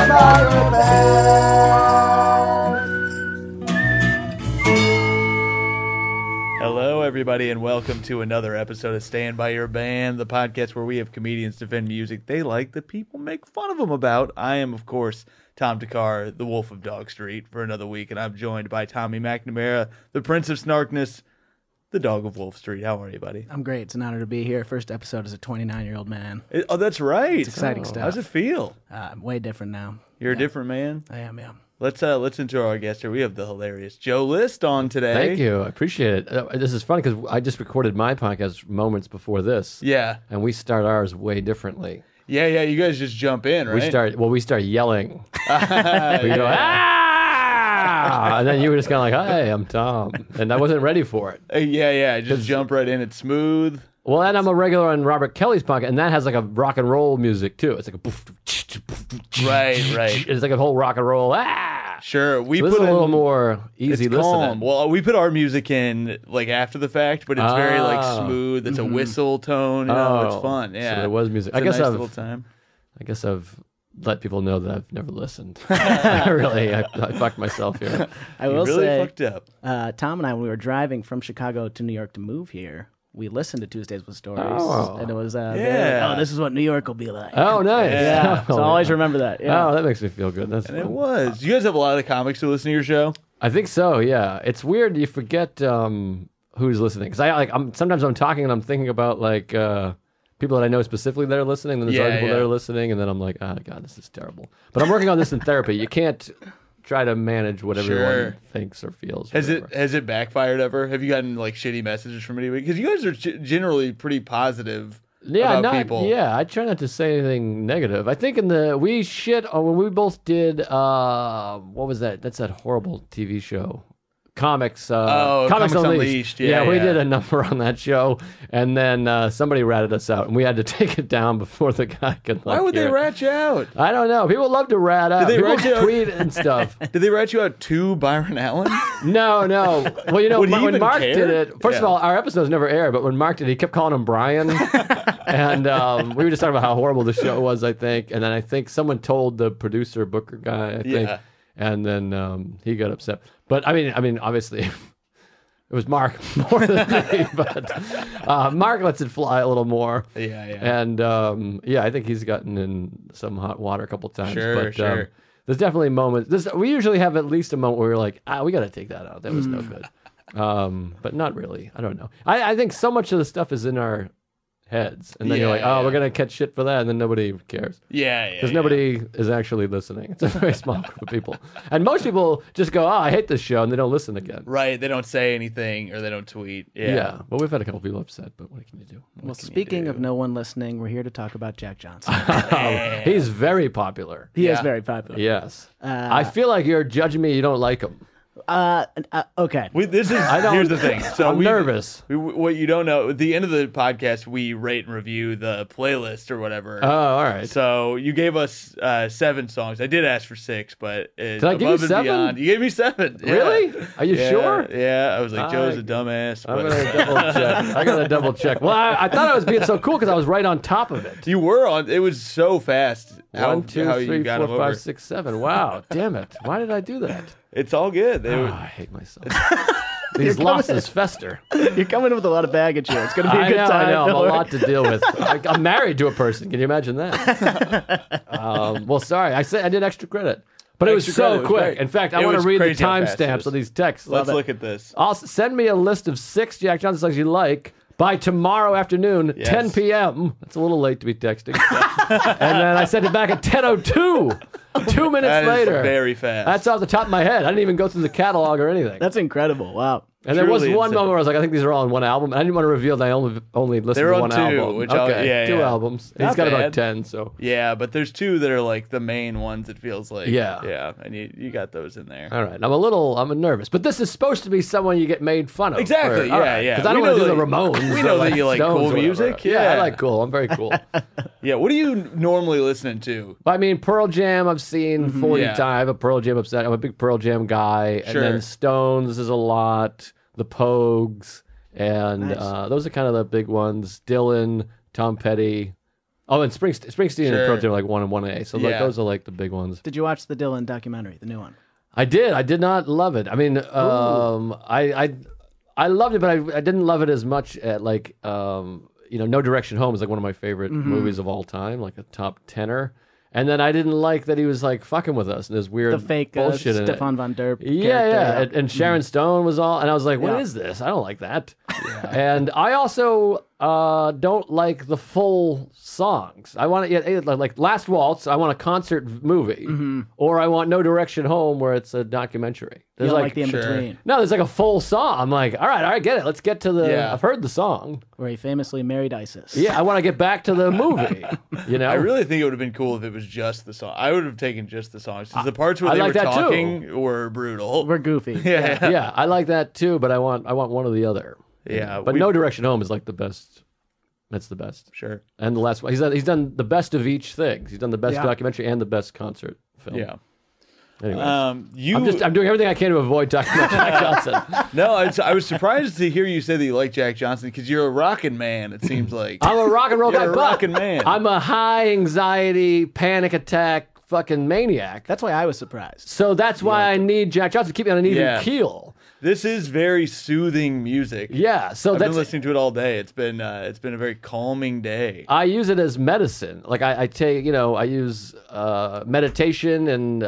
Stand by your band. Hello, everybody, and welcome to another episode of Stand By Your Band, the podcast where we have comedians defend music they like that people make fun of them about. I am, of course, Tom Takar, the Wolf of Dog Street, for another week, and I'm joined by Tommy McNamara, the Prince of Snarkness, the Dog of Wolf Street. How are you, buddy? I'm great. It's an honor to be here. First episode as a 29-year-old man. Oh, that's right. It's exciting stuff. How's it feel? I'm way different now. You're a different man? I am, yeah. Let's intro our guest here. We have the hilarious Joe List on today. Thank you. I appreciate it. This is funny because I just recorded my podcast moments before this. Yeah. And we start ours way differently. Yeah. You guys just jump in, right? We start yelling. We go, ah! And then you were just kind of like, hey, I'm Tom. And I wasn't ready for it. Yeah. Just jump right in. It's smooth. Well, and I'm a regular on Robert Kelly's podcast, and that has like a rock and roll music too. It's like a right. It's like a whole rock and roll. Ah, sure. We so put this is a little more easy listening. Calm. Well, we put our music in like after the fact, but it's very like smooth. It's a whistle tone. You know, it's fun. Yeah, so there was music. It's a nice little time. I guess I've let people know that I've never listened. I fucked myself here. I will really say, fucked up. Tom and I, when we were driving from Chicago to New York to move here, we listened to Tuesdays with Stories, and it was this is what New York will be like. Oh, nice. Yeah, so always remember that. Yeah. Oh, that makes me feel good. That's And fun. it was. You guys have a lot of the comics who listen to your show? I think so, yeah. It's weird. You forget who's listening. Because sometimes I'm talking and I'm thinking about like people that I know specifically that are listening, and there's other people that are listening, and then I'm like, oh, God, this is terrible. But I'm working on this in therapy. You can't try to manage what everyone thinks or feels. Has it backfired ever? Have you gotten like shitty messages from anybody? Because you guys are generally pretty positive about people. Yeah, I try not to say anything negative. I think when we both did what was that? That's that horrible TV show. Comics Unleashed. Yeah, we did a number on that show, and then somebody ratted us out, and we had to take it down before the guy could. Why would they rat you out? I don't know. People love to rat out. Did they People rat you out? tweet and stuff. Did they rat you out to Byron Allen? No. Well, you know, Would he when even Mark care? did it, first of all, our episodes never aired, but when Mark did it, he kept calling him Brian. And we were just talking about how horrible the show was, I think. And then I think someone told the producer, Booker guy, I think. Yeah. And then he got upset. But I mean, obviously, it was Mark more than me, but Mark lets it fly a little more. Yeah. And I think he's gotten in some hot water a couple times. Sure. There's definitely moments. We usually have at least a moment where we're like, we got to take that out. That was no good. But not really. I don't know. I think so much of the stuff is in our heads, and then you're like, we're gonna catch shit for that, and then nobody cares. Yeah. Because nobody is actually listening. It's a very small group of people, and most people just go, I hate this show, and they don't listen again. Right. They don't say anything or they don't tweet. Yeah. Well, we've had a couple people upset, but what can you do? Well, speaking of no one listening, we're here to talk about Jack Johnson. He's very popular. He is very popular. Yes. I feel like you're judging me. You don't like him. Okay. Here's the thing. So I'm nervous. What you don't know, at the end of the podcast, we rate and review the playlist or whatever. Oh, all right. So you gave us 7 songs. I did ask for 6, but did I give you 7? Beyond, you gave me 7. Yeah. Really? Are you sure? Yeah. I was like, Joe's a dumbass. I'm gonna double check. I gotta double check. Well, I thought I was being so cool because I was right on top of it. You were on. It was so fast. 1, 2, 3, 4, 5, 6, 7. Wow. Damn it. Why did I do that? It's all good. I hate myself. These losses fester. You're coming with a lot of baggage here. It's going to be a good time. I know. Don't I'm worry. a lot to deal with. I'm married to a person. Can you imagine that? Well, sorry. I did extra credit. But it was so quick. Great. In fact, I want to read the crazy how fast it timestamps is. of these texts. Let's look at this. Also, send me a list of 6 Jack Johnson songs you like by tomorrow afternoon, 10 p.m. That's a little late to be texting. And then I sent it back at 10:02. 2 minutes That is later. very fast. That's off the top of my head. I didn't even go through the catalog or anything. That's incredible. Wow. And there was Truly one insane. moment where I was like, I think these are all on one album. And I didn't want to reveal that I only listened They're to on one 2, album. which okay, 2 albums. Not He's got bad. about 10, so. Yeah, but there's 2 that are like the main ones. It feels like. Yeah. And you got those in there. All right, I'm nervous. But this is supposed to be someone you get made fun of. Exactly, yeah. Because I don't We want to know do the that- Ramones. we or know that you like Stones cool or whatever. music, Yeah, yeah. I like cool. I'm very cool. Yeah. What are you normally listening to? I mean, Pearl Jam I've seen 40 Yeah. times. I have a Pearl Jam upset. I'm a big Pearl Jam guy. Sure. And then Stones is a lot. The Pogues. And Nice. those are kind of the big ones. Dylan, Tom Petty. Oh, and Springsteen Sure. and Pearl Jam are like 1 and 1A. So like Yeah. those are like the big ones. Did you watch the Dylan documentary, the new one? I did. I did not love it. I mean, I loved it, but I didn't love it as much at like No Direction Home is like one of my favorite movies of all time, like a top tenner. And then I didn't like that he was like fucking with us and this weird The fake bullshit in it. Stefan von Der Yeah. character. And Sharon Stone was all, and I was like, "What Yeah. is this? I don't like that." And I also don't like the full songs. I want like Last Waltz. I want a concert movie, or I want No Direction Home, where it's a documentary. You There's don't like the in-between, no, there's like a full song. I'm like, all right, get it. Let's get to the. Yeah. I've heard the song. where he famously married Isis. Yeah, I want to get back to the movie. You know, I really think it would have been cool if it was just the song. I would have taken just the songs. 'Cause the parts where I they like were that too. talking were brutal. We're goofy. Yeah. yeah, I like that too. But I want one or the other. Yeah, But No Direction Home is like the best. That's the best. Sure. And the last one, he's done the best of each thing. He's done the best Yeah. documentary and the best concert film. Yeah. Anyway, I'm I'm doing everything I can to avoid talking about Jack Johnson. No, I was surprised to hear you say that you like Jack Johnson because you're a rockin' man. It seems like I'm a rock and roll You're guy, a but rockin' man. I'm a high anxiety, panic attack, fucking maniac. That's why I was surprised. So that's why I need Jack Johnson to keep me on an even Yeah. keel. This is very soothing music. Yeah, so I've been that's listening to it all day. It's been a very calming day. I use it as medicine. Like I take, I use meditation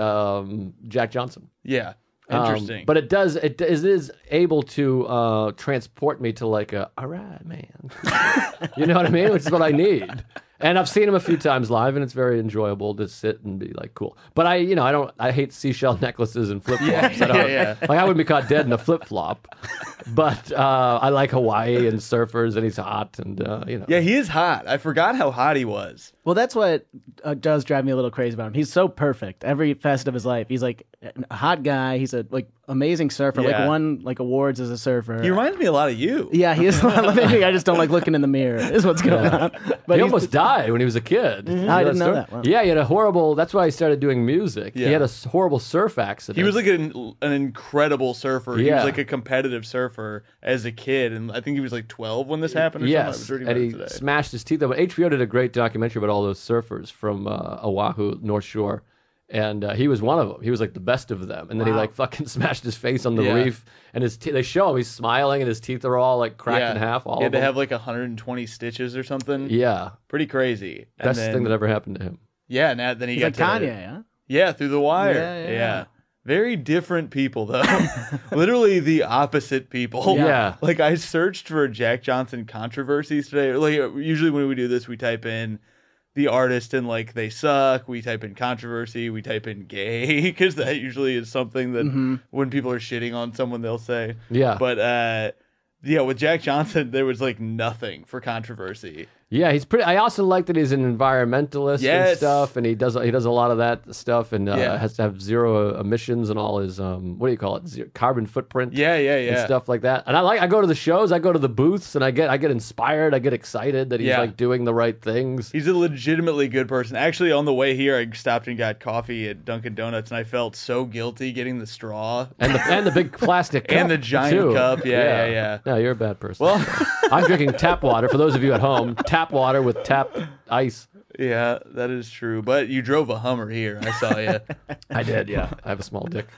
and Jack Johnson. Yeah, interesting. But it is able to transport me to like all right, man. You know what I mean? Which is what I need. And I've seen him a few times live, and it's very enjoyable to sit and be like, cool. But I hate seashell necklaces and flip flops. Yeah. Like I wouldn't be caught dead in a flip flop. But I like Hawaii and surfers, and he's hot, and Yeah, he is hot. I forgot how hot he was. Well, that's what does drive me a little crazy about him. He's so perfect every facet of his life. He's like a hot guy. He's a amazing surfer. Yeah. Like won awards as a surfer. He reminds me a lot of you. Yeah, he is. Maybe I just don't like looking in the mirror. Is what's going on. But he he's- almost died when he was a kid. You know I didn't know story? that. Wow. Yeah, he had a horrible. That's why he started doing music. Yeah. He had a horrible surf accident. He was like an incredible surfer. He Yeah. was like a competitive surfer as a kid, and I think he was like 12 when this happened. Or yes, something. I and was he reading about it today. smashed his teeth. But HBO did a great documentary about all those surfers from Oahu, North Shore, and he was one of them. He was like the best of them, and then he Wow. like fucking smashed his face on the Yeah. reef, and his they show him he's smiling, and his teeth are all like cracked in half. All he had of to them. have like 120 stitches or something. Yeah, Pretty crazy. And best then, thing that ever happened to him. Yeah, now then he He's got like to Kanye, huh? Yeah, Through the Wire. Yeah. Very different people, though. Literally the opposite people. Yeah. Like, I searched for Jack Johnson controversies today. Like, usually when we do this, we type in the artist and, like, they suck. We type in controversy. We type in gay, because that usually is something that when people are shitting on someone, they'll say. Yeah. But, yeah, with Jack Johnson, there was, like, nothing for controversy. Yeah, he's pretty. I also like that he's an environmentalist Yes. and stuff, and he does a lot of that stuff, and Yeah. has to have zero emissions and all his what do you call it, carbon footprint, Yeah. and stuff like that. And I go to the shows, I go to the booths, and I get inspired, I get excited that he's Yeah. like doing the right things. He's a legitimately good person. Actually, on the way here, I stopped and got coffee at Dunkin' Donuts, and I felt so guilty getting the straw And the big plastic cup and the giant too. cup. Yeah. No, you're a bad person. Well, I'm drinking tap water. For those of you at home, tap water with tap ice. yeah, that is true. But you drove a Hummer here. I saw you. I did, yeah. I have a small dick.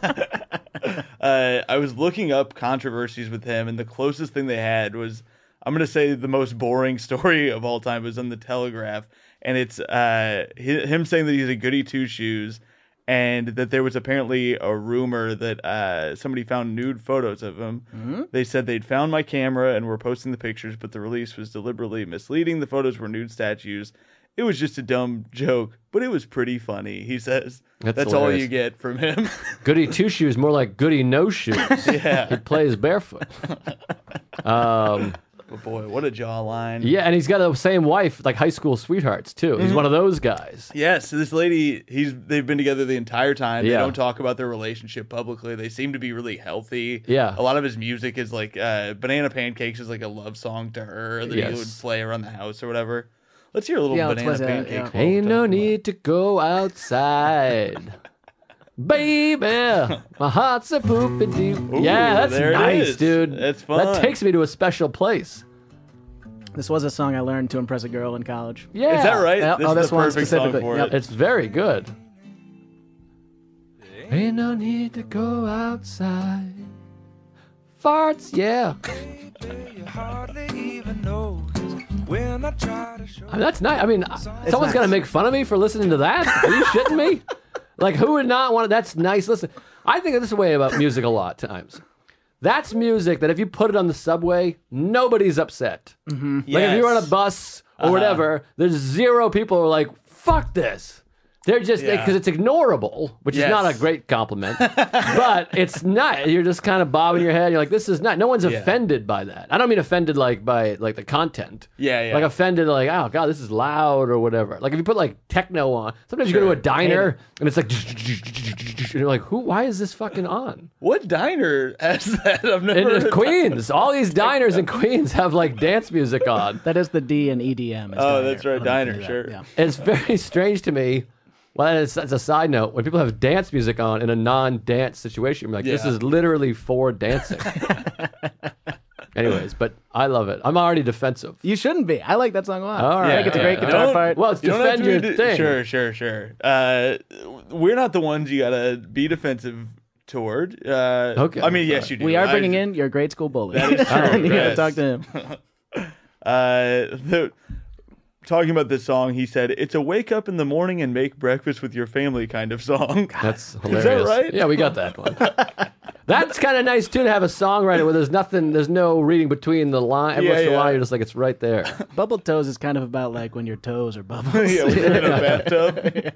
I was looking up controversies with him, and the closest thing they had was, I'm going to say the most boring story of all time was on the Telegraph, and it's him saying that he's a goody two-shoes, and that there was apparently a rumor that somebody found nude photos of him. Mm-hmm. They said they'd found my camera and were posting the pictures, but the release was deliberately misleading. The photos were nude statues. It was just a dumb joke, but it was pretty funny, he says. That's all hilarious. you get from him. Goody two shoes, more like goody no shoes. Yeah. He plays barefoot. But boy, what a jawline. Yeah, and he's got the same wife, like high school sweethearts too. He's one of those guys. Yes, this lady, they've been together the entire time. They Yeah. don't talk about their relationship publicly. They seem to be really healthy. Yeah. A lot of his music is like Banana Pancakes is like a love song to her that he would play around the house or whatever. Let's hear a little let's Banana listen, Pancake. yeah. quote. Ain't no need to go outside. Baby, my heart's a poopy doo. Ooh, Yeah, that's there it nice, is. dude. That's fun. That takes me to a special place. This was a song I learned to impress a girl in college. Yeah. Is that right? Yep. This Oh, is this the one perfect song specifically. for Yep. it. It's very good. Ain't no need to go outside. Farts, yeah. I mean, that's nice. I mean, someone's nice. gonna make fun of me for listening to that. Are you shitting me? Like, who would not want to? That's nice. Listen, I think this way about music a lot of times. That's music that if you put it on the subway, nobody's upset. Mm-hmm. Like if you're on a bus or whatever, there's zero people who are like, "Fuck this." They're just because it's ignorable, which is not a great compliment, but it's not. You're just kind of bobbing your head. You're like, "This is not." No one's offended by that. I don't mean offended like by like the content. Yeah. Like offended like, "Oh God, this is loud" or whatever. Like if you put like techno on, sometimes you go to a diner and it's like, and you're like, "Who? Why is this fucking on?" What diner has that? I've never In heard of Queens, all these diners in Queens have like dance music on. That is the D in EDM. is Oh, diner. that's right, I don't know if you diner, knew that. sure. Yeah. It's very strange to me. Well, it's a side note. When people have dance music on in a non-dance situation, I'm like, this is literally for dancing. Anyways, but I love it. I'm already defensive. You shouldn't be. I like that song a lot. All right. I think it's a great guitar Don't- part. Well, it's You don't have defend to your be thing. Sure. We're not the ones you gotta be defensive toward. Okay. I mean, yes, you do. We are bringing in your grade school bully. That is true, You gotta yes. talk to him. Talking about this song, he said, "It's a wake up in the morning and make breakfast with your family kind of song." That's hilarious. right? Yeah, we got that one. That's kind of nice too to have a songwriter where there's no reading between the line. Every once in a while, you're just like, it's right there. Bubble toes is kind of about like when your toes are bubbles. Yeah, we're in a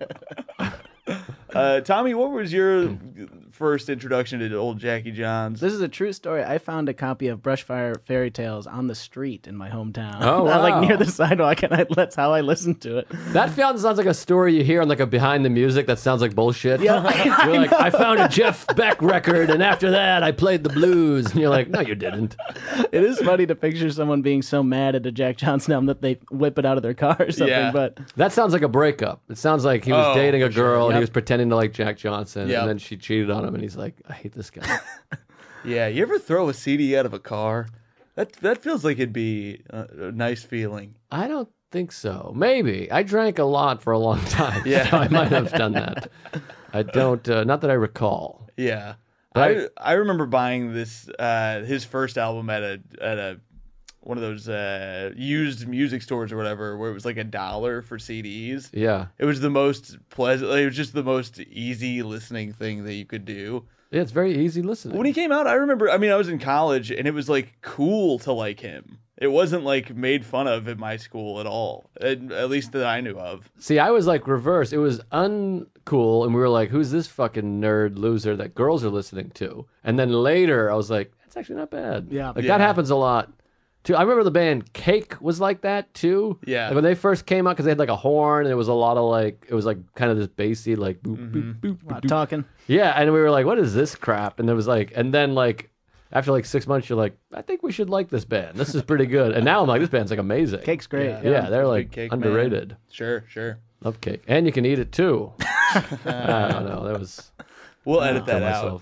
bathtub. Tommy, what was your first introduction to old Jackie John's? This is a true story. I found a copy of Brushfire Fairy Tales on the street in my hometown. Oh, wow. Like near the sidewalk, and that's how I listened to it. That sounds like a story you hear on like a behind the music that sounds like bullshit. Yeah, You're like, I found a Jeff Beck record, and after that, I played the blues. And you're like, no, you didn't. It is funny to picture someone being so mad at a Jack Johnson album that they whip it out of their car or something. Yeah. But That sounds like a breakup. It sounds like he was dating a for sure. girl and he Yep. was pretending to like Jack Johnson, Yep. and then she cheated on him, and he's like, I hate this guy. Yeah, you ever throw a CD out of a car? That feels like it'd be a nice feeling. I don't think so. Maybe. I drank a lot for a long time. Yeah. So I might have done that. I don't, not that I recall. Yeah, Right. I remember buying this his first album at a one of those used music stores or whatever, where it was like $1 for CDs. Yeah. It was the most pleasant. It was just the most easy listening thing that you could do. Yeah, it's very easy listening. When he came out, I remember. I mean, I was in college, and it was like cool to like him. It wasn't like made fun of at my school at all, at least that I knew of. See, I was like reverse. It was uncool, and we were like, who's this fucking nerd loser that girls are listening to? And then later, I was like, that's actually not bad. Yeah. Like, Yeah. that happens a lot. Too. I remember the band Cake was like that, too. Yeah. Like when they first came out, because they had like a horn, and it was a lot of like, it was like kind of this bassy, like, boop, boop, boop, boop, boop. talking. Yeah, and we were like, what is this crap? And it was like, and then like, after like 6 months, you're like, I think we should like this band. This is pretty good. And now I'm like, this band's like amazing. Cake's great. Yeah, they're Big like Cake man. underrated. Sure. Love cake. And you can eat it too. I don't know. That was. We'll edit that myself.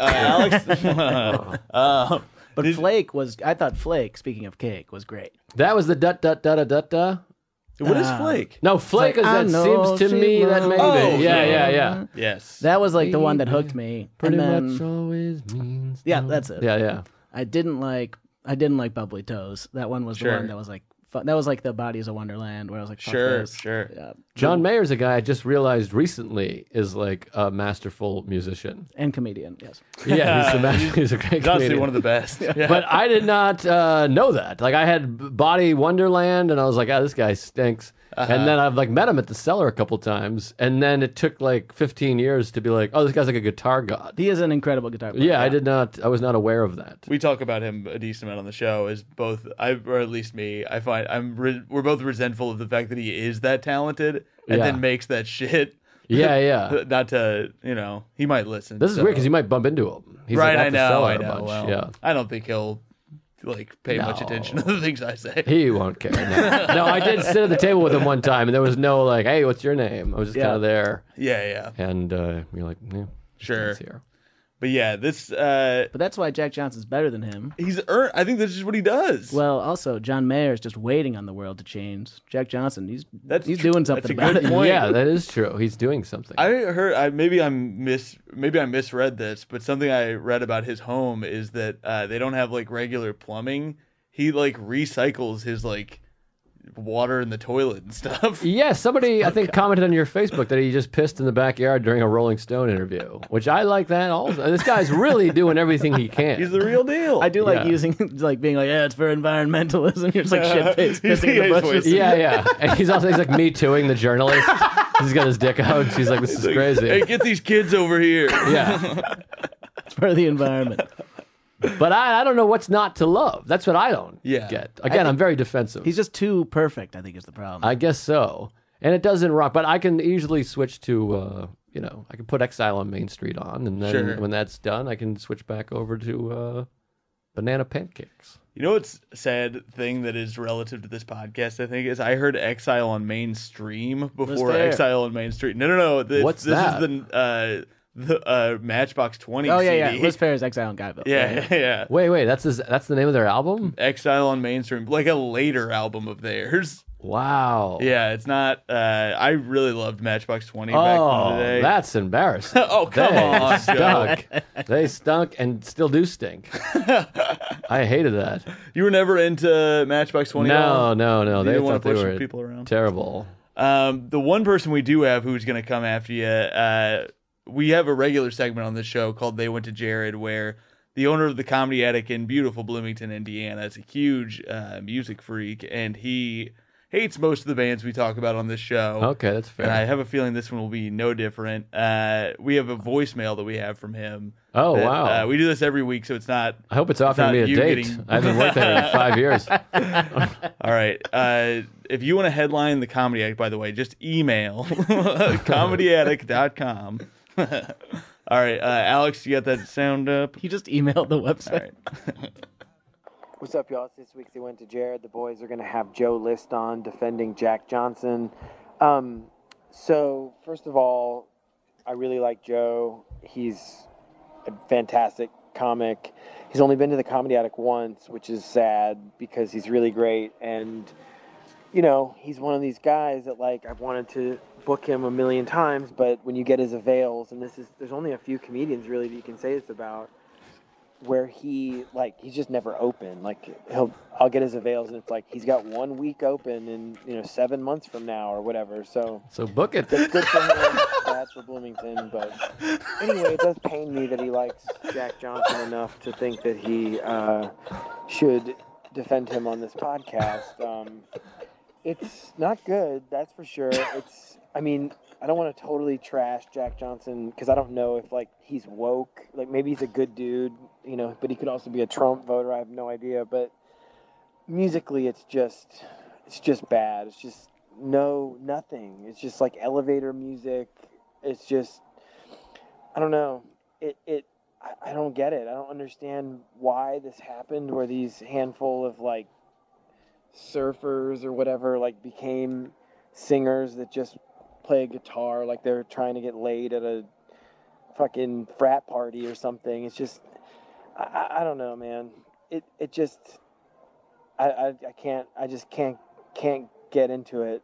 out. Alex. But Flake was. I thought Flake. Speaking of cake, was great. That was the dut dut dut dut dut. What is Flake? No, Flake like, is I that know seems to she me that loves maybe. Oh, yeah. Yes. That was like the one that hooked me. Pretty and then, much always means. Yeah, no. that's it. Yeah. I didn't like Bubbly Toes. That one was the Sure. one that was like fun. That was like the Bodies of Wonderland where I was like, fuck Sure. this. Sure. Yeah. John Mayer's a guy I just realized recently is like a masterful musician. And comedian, yes. Yeah, he's a great He's honestly comedian. one of the best. Yeah. But I did not know that. Like I had Body Wonderland, and I was like, this guy stinks. And then I've like met him at the Cellar a couple times, and then it took like 15 years to be like, oh, this guy's like a guitar god. He is an incredible guitar player. Yeah, I was not aware of that. We talk about him a decent amount on the show. As both, or at least me, I find we're both resentful of the fact that he is that talented and Yeah. then makes that shit. Yeah. Not to, he might listen. This is weird because you might bump into him. He's right, like, I at the know, Cellar I a know. bunch. Well, Yeah. I don't think he'll pay much No. attention to the things I say. He won't care. No, I did sit at the table with him one time, and there was no like, "Hey, what's your name?" I was just kind of there, Yeah. and you're like, "Yeah, Sure. he's here." But yeah, this But that's why Jack Johnson's better than him. he's earned. I think this is what he does. Well, also John Mayer is just waiting on the world to change. Jack Johnson, he's That's doing That's something a about good it. point. Yeah, that is true. He's doing something. I heard. Maybe I misread this, but something I read about his home is that they don't have like regular plumbing. He like recycles his like water in the toilet and stuff. Yeah, somebody I think commented on your Facebook that he just pissed in the backyard during a Rolling Stone interview, which I like that also. This guy's really doing everything he can. He's the real deal. I do like Yeah. using like being like, yeah, it's for environmentalism. You're just like shit face pissing in Yeah, the he's bushes. Yeah. And he's like me tooing the journalist. He's got his dick out. She's like, this is crazy. Hey, get these kids over here. Yeah. It's for the environment. But I don't know what's not to love. That's what I don't Yeah. get. Again, I'm very defensive. He's just too perfect, I think is the problem. I guess so. And it doesn't rock, but I can easily switch to, I can put Exile on Main Street on, and then Sure. when that's done, I can switch back over to Banana Pancakes. You know what's a sad thing that is relative to this podcast, I think, is I heard Exile on Mainstream before fair. Exile on Main Street. No. What's this that? is the Matchbox 20 Oh, CD. yeah. Liz Fair's Exile in Guyville. Yeah. Wait, that's the name of their album? Exile on Mainstream, like a later album of theirs. Wow. Yeah, it's not. I really loved Matchbox 20 back in the day. That's embarrassing. Oh, come They on, Joe. stunk. They stunk and still do stink. I hated that. You were never into Matchbox 20? at all? No. You They didn't want thought to they push were people around? terrible. The one person we do have who's going to come after you, we have a regular segment on this show called They Went to Jared, where the owner of the Comedy Attic in beautiful Bloomington, Indiana, is a huge music freak, and he hates most of the bands we talk about on this show. Okay, that's fair. And I have a feeling this one will be no different. We have a voicemail that we have from him. Oh, that, wow. we do this every week, so it's not... I hope it's offering not me a you date. getting- I haven't worked there in 5 years. All right. If you want to headline the Comedy Attic, by the way, just email comedyattic.com. All right. Alex, you got that sound up? He just emailed the All website. right. What's up, y'all? It's this week's They Went to Jared. The boys are going to have Joe List on defending Jack Johnson. So, first of all, I really like Joe. He's a fantastic comic. He's only been to the Comedy Attic once, which is sad because he's really great. And, you know, he's one of these guys that, like, I've wanted to book him a million times, but when you get his avails, and there's only a few comedians really that you can say this about, where he's just never open. Like I'll get his avails and it's like he's got 1 week open in 7 months from now or whatever. So Book it. that's good for him, bad for Bloomington. But anyway, it does pain me that he likes Jack Johnson enough to think that he should defend him on this podcast. It's not good, that's for sure. I don't want to totally trash Jack Johnson because I don't know if like he's woke. Like maybe he's a good dude, but he could also be a Trump voter. I have no idea. But musically, it's just bad. It's just nothing. It's just like elevator music. It's just, I don't know. I don't get it. I don't understand why this happened. Where these handful of like surfers or whatever like became singers that just play a guitar like they're trying to get laid at a fucking frat party or something. It's just I don't know, man. It just I just can't get into it.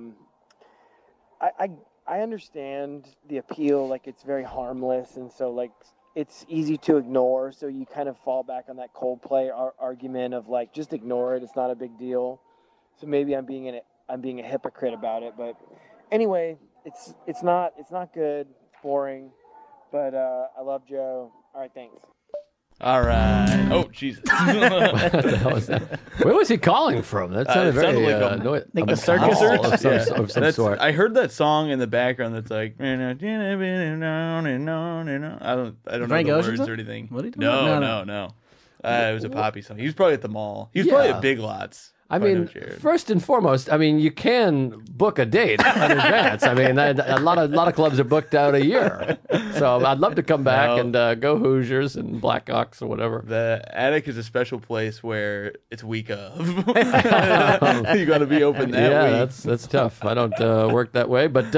I understand the appeal, like it's very harmless and so like it's easy to ignore, so you kind of fall back on that Coldplay argument of like just ignore it, it's not a big deal. So maybe I'm being a hypocrite about it, but anyway, it's not good. It's boring, but I love Joe. All right, thanks. All right. Oh, Jesus. What the hell is that? Where was he calling from? That sounded it sounded very like think a the circus call search? of some, Yeah. of some That's- sort. I heard that song in the background that's like I don't know Frank the Ocean words song? or anything. What are you talking about? No. It was a poppy song. He was probably at the mall. He was probably at Big Lots. I mean, first and foremost, I mean, you can book a date in advance. I mean, a lot of clubs are booked out a year. So I'd love to come back and go Hoosiers and Blackhawks or whatever. The attic is a special place where it's week of. You got to be open that week. Yeah, that's tough. I don't work that way, but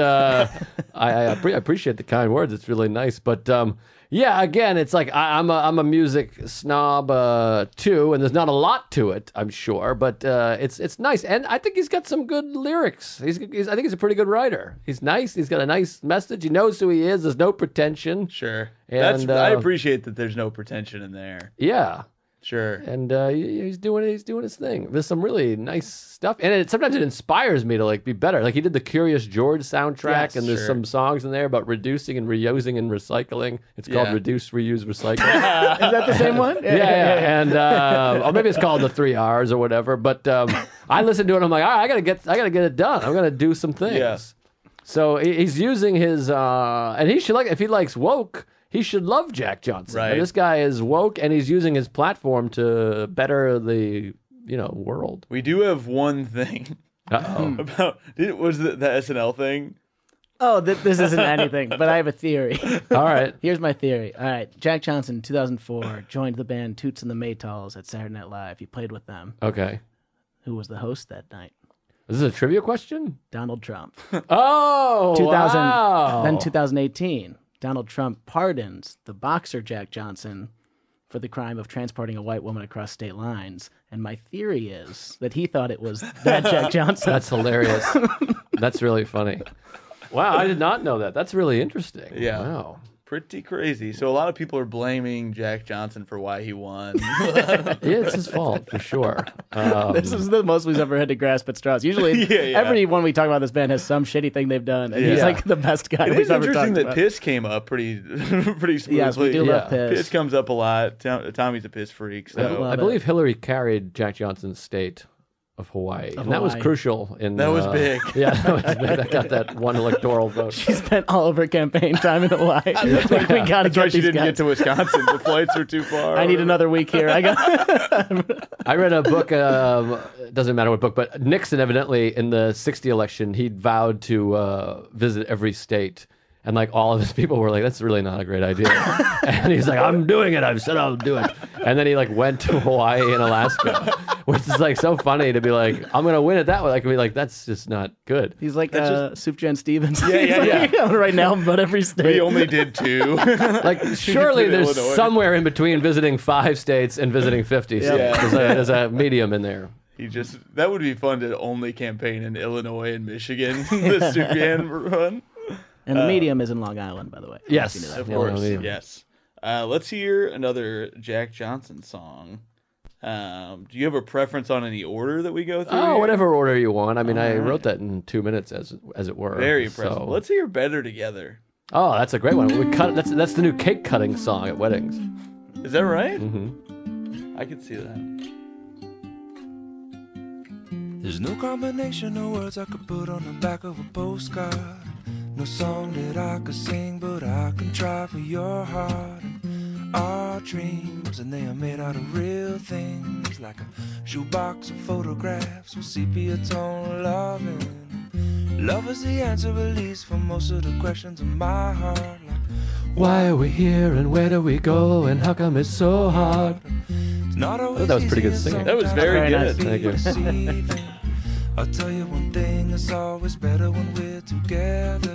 I appreciate the kind words. It's really nice, but. Yeah, again, it's like I'm a music snob too, and there's not a lot to it, I'm sure, but it's nice, and I think he's got some good lyrics. I think he's a pretty good writer. He's nice. He's got a nice message. He knows who he is. There's no pretension. Sure, and I appreciate that. There's no pretension in there. Yeah. Sure, and he's doing his thing. There's some really nice stuff, and sometimes it inspires me to like be better. Like he did the Curious George soundtrack, and there's some songs in there about reducing and reusing and recycling. It's called Reduce, Reuse, Recycle. Is that the same one? Yeah. And or maybe it's called the 3 R's or whatever. But I listened to it. And I'm like, all right, I gotta get it done. I'm gonna do some things. Yeah. So he's using his, and he should if he likes woke. He should love Jack Johnson. Right. And this guy is woke, and he's using his platform to better the world. We do have one thing about was the SNL thing. Oh, this isn't anything, but I have a theory. All right, here's my theory. All right, Jack Johnson, 2004, joined the band Toots and the Maytals at Saturday Night Live. He played with them. Okay, who was the host that night? Is this a trivia question? Donald Trump. Oh, 2000. Wow. Then 2018. Donald Trump pardons the boxer Jack Johnson for the crime of transporting a white woman across state lines. And my theory is that he thought it was that Jack Johnson. That's hilarious. That's really funny. Wow, I did not know that. That's really interesting. Yeah. Wow. Pretty crazy. So a lot of people are blaming Jack Johnson for why he won. Yeah, it's his fault for sure. This is the most we've ever had to grasp at straws. Usually, everyone we talk about this band has some shitty thing they've done, and he's like the best guy we've ever talked about. It's interesting that Piss came up pretty smoothly. Yes, we do love Piss. Piss comes up a lot. Tommy's a Piss freak. So I believe Hillary carried Jack Johnson's state of Hawaii. And that was crucial. That was big. Yeah, that was big. I got that one electoral vote. She spent all of her campaign time in Hawaii. That's why she didn't get to Wisconsin. The flights were too far. I need another week here. I read a book, it doesn't matter what book, but Nixon evidently in the 60 election, he vowed to visit every state. And like all of his people were like, that's really not a great idea. And he's like, I'm doing it. I've said I'll do it. And then he like went to Hawaii and Alaska, which is like so funny to be like, I'm going to win it that way. Like, be like, that's just not good. He's like Sufjan Stevens. Yeah. I'm gonna write now about every state. We only did 2. Like, surely there's Illinois. Somewhere in between visiting 5 states and visiting 50 states. Yeah. There's a medium in there. That would be fun to only campaign in Illinois and Michigan, the Sufjan run. And the medium is in Long Island, by the way. Yes, of course. Yes. Let's hear another Jack Johnson song. Do you have a preference on any order that we go through? Oh, whatever order you want. I mean, I wrote that in 2 minutes, as it were. Very impressive. So. Let's hear Better Together. Oh, that's a great one. That's the new cake cutting song at weddings. Is that right? Mm-hmm. I could see that. There's no combination of words I could put on the back of a postcard. No song that I could sing, but I can try for your heart. And our dreams, and they are made out of real things, like a shoebox of photographs with sepia tone loving. Love is the answer, at least, for most of the questions in my heart. Like, why are we here, and where do we go, and how come it's so hard? It's not always that was pretty good singing. That was very good. Thank you. I'll tell you one thing, it's always better when we're together.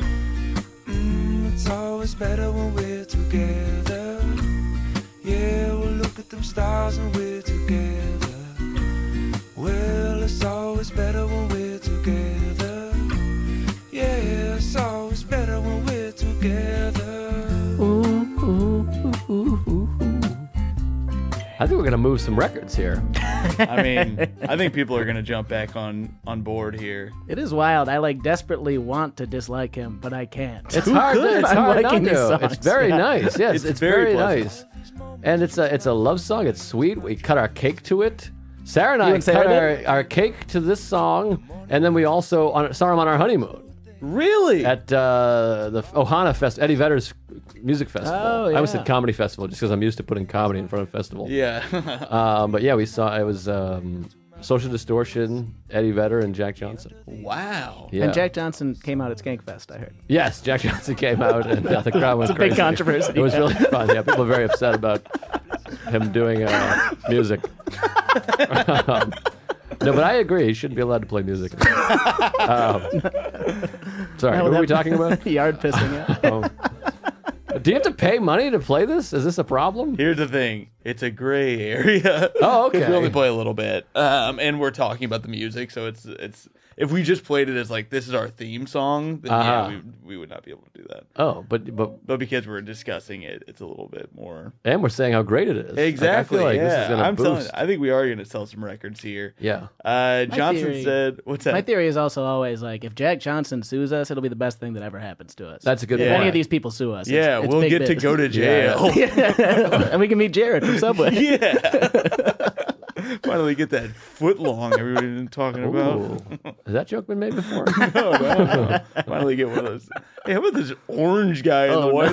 It's always better when we're together. Yeah, we'll look at them stars when we're together. Well, it's always better when we're together. Yeah, it's always better when we're together. Ooh, ooh, ooh, ooh, ooh. I think we're gonna move some records here. I mean, I think people are gonna jump back on board here. It is wild. I desperately want to dislike him, but I can't. It's hard not to. It's very nice. Yes, it's very nice. And it's a love song. It's sweet. We cut our cake to it. Sarah and I cut our cake to this song, and then we also saw him on our honeymoon. Really? At the Ohana Fest, Eddie Vedder's music festival. Oh, yeah. I almost said comedy festival just because I'm used to putting comedy in front of a festival. Yeah. But yeah, we saw it was Social Distortion, Eddie Vedder, and Jack Johnson. Wow. Yeah. And Jack Johnson came out at Skankfest, I heard. Yes, Jack Johnson came out, and the crowd went It's a big crazy. controversy. It was really fun. Yeah, people are very upset about him doing music. No, but I agree. He shouldn't be allowed to play music. Sorry, what were we talking about? Yard pissing. Yeah. Oh. Do you have to pay money to play this? Is this a problem? Here's the thing. It's a gray area. Oh, 'Cause okay. we only play a little bit. And we're talking about the music, so it's if we just played it as like this is our theme song, then yeah, we would not be able to do that. Oh, but But because we're discussing it, it's a little bit more. and we're saying how great it is. Exactly. Like, I feel like this is yeah. gonna I'm telling you, boost. I think we are going to sell some records here. Yeah. Johnson theory- said, "What's that?" My theory is also always like, if Jack Johnson sues us, it'll be the best thing that ever happens to us. That's a good Yeah. If point. any of these people sue us, yeah, it's we'll big get to biz. go to jail. and we can meet Jared from Subway. Yeah. Finally get that foot long everybody's been talking about. Ooh. Has that joke been made before? No. Finally get one of those. Hey, how about this orange guy in the White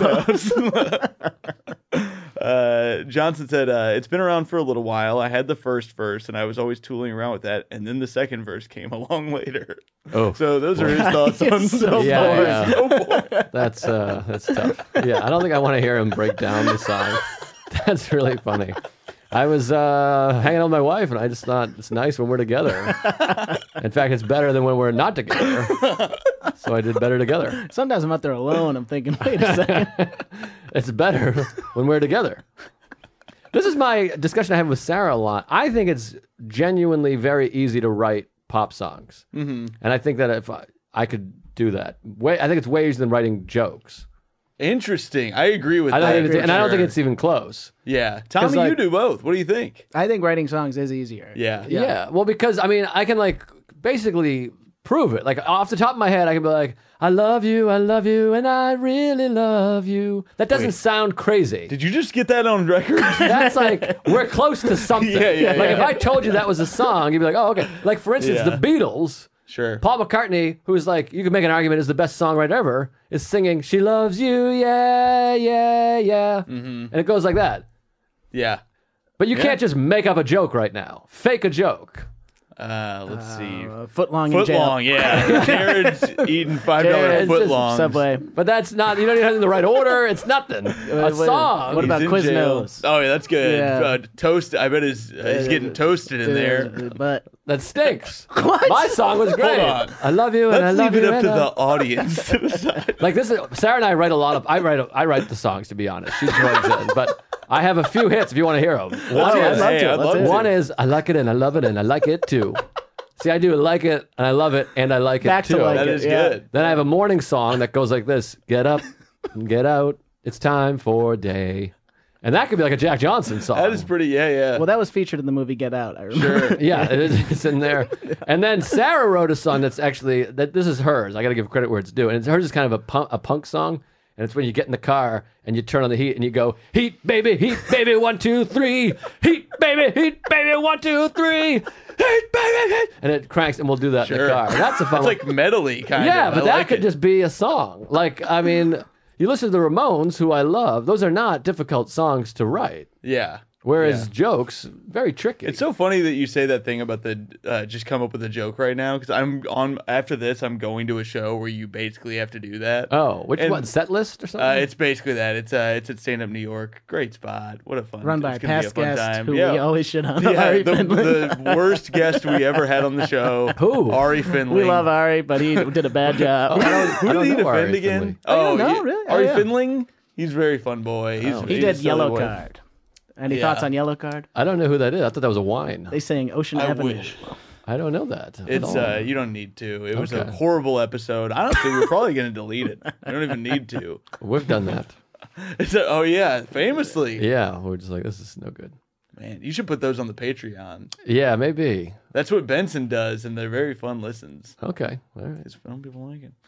House? Johnson said, it's been around for a little while. I had the first verse, and I was always tooling around with that. And then the second verse came along later. Oh. So those are his thoughts on So Yeah, boring. yeah. That's tough. Yeah, I don't think I want to hear him break down the song. That's really funny. I was hanging out with my wife, and I just thought it's nice when we're together. In fact, it's better than when we're not together. So I did better together. Sometimes I'm out there alone. I'm thinking, wait a second. It's better when we're together. This is my discussion I have with Sarah a lot. I think it's genuinely very easy to write pop songs. Mm-hmm. And I think that if I could do that, I think it's way easier than writing jokes. Interesting. I agree with I that. don't think for and I don't think sure. it's even close. Yeah. Tommy, like- you do both. What do you think? I think writing songs is easier. Yeah. Yeah. Well, because I mean, I can like basically prove it. Like off the top of my head, I can be like, I love you, and I really love you. That doesn't Wait. sound crazy. Did you just get that on record? That's like, we're close to something. Yeah, like if yeah. I told you that was a song, you'd be like, oh, okay. Like for instance, Yeah. the Beatles, Sure. Paul McCartney, who's like, you could make an argument is the best songwriter ever, is singing, she loves you, yeah, yeah, yeah. Mm-hmm. And it goes like that. Yeah. But you can't just make up a joke right now. Fake a joke. Let's see. Foot long in Foot jail. long, yeah. Jared's eating $5 Jared's foot just long. Subway. But that's not, you don't even have it in the right order. It's nothing. A song. What about He's in jail. Quiznos? Oh yeah, that's good. Yeah. Toast. I bet he's getting toasted in there. But That stinks. What? My song was great. on. I love you, and I Let's love leave you. it up to and the audience to decide. Like this is Sarah and I write a lot of. I write the songs, to be honest. She joins in, but I have a few hits if you want to hear them. One I'd is love to. I'd love to. one is I like it and I love it and I like it too. See, I do like it and I love it and I like Back it to too. like That it, is yeah. good. Then I have a morning song that goes like this: Get up, and get out. It's time for day. And that could be like a Jack Johnson song. That is pretty. Yeah. well, that was featured in the movie Get Out. I remember. Sure. Yeah, it's in there. And then Sarah wrote a song that's actually this is hers. I got to give credit where it's due. And hers is kind of a punk song. And it's when you get in the car and you turn on the heat and you go, heat, baby, 1, 2, 3. Heat, baby, 1, 2, 3. Heat, baby, heat. And it cranks and we'll do that in Sure. the car. And that's a fun It's one. like medley kind Yeah, of. but I that like could it. just be a song. Like, I mean, you listen to the Ramones, who I love. Those are not difficult songs to write. Yeah. Whereas Yeah. jokes, very tricky. It's so funny that you say that thing about the just come up with a joke right now because I'm on after this I'm going to a show where you basically have to do that. Oh, which And, one? Set list or something? It's basically that. It's at Stand Up New York. Great spot. What a fun. Run by a it's gonna be past fun guest time. who yeah. we always shit on. Yeah, Ari Finley. the worst guest we ever had on the show. Who? Ari Finley. We love Ari, but he did a bad job. Who I don't did he know Ari defend again? Finley. Oh, you don't know? yeah. Really? Ari Oh, yeah. Finling? He's a very fun boy. He's, He he's did a Yellow silly boy. Card. Any Yeah. thoughts on Yellow Card? I don't know who that is. I thought that was a wine. They sang Ocean I Avenue. wish. I don't know that. at It's all. you don't need to. It was a Okay. horrible episode. Honestly, we're probably going to delete it. I don't even need to. We've done that. Oh yeah, famously. Yeah, we're just like, this is no good. Man, you should put those on the Patreon. Yeah, maybe. That's what Benson does, and they're very fun listens. Okay, all right. Some people like it.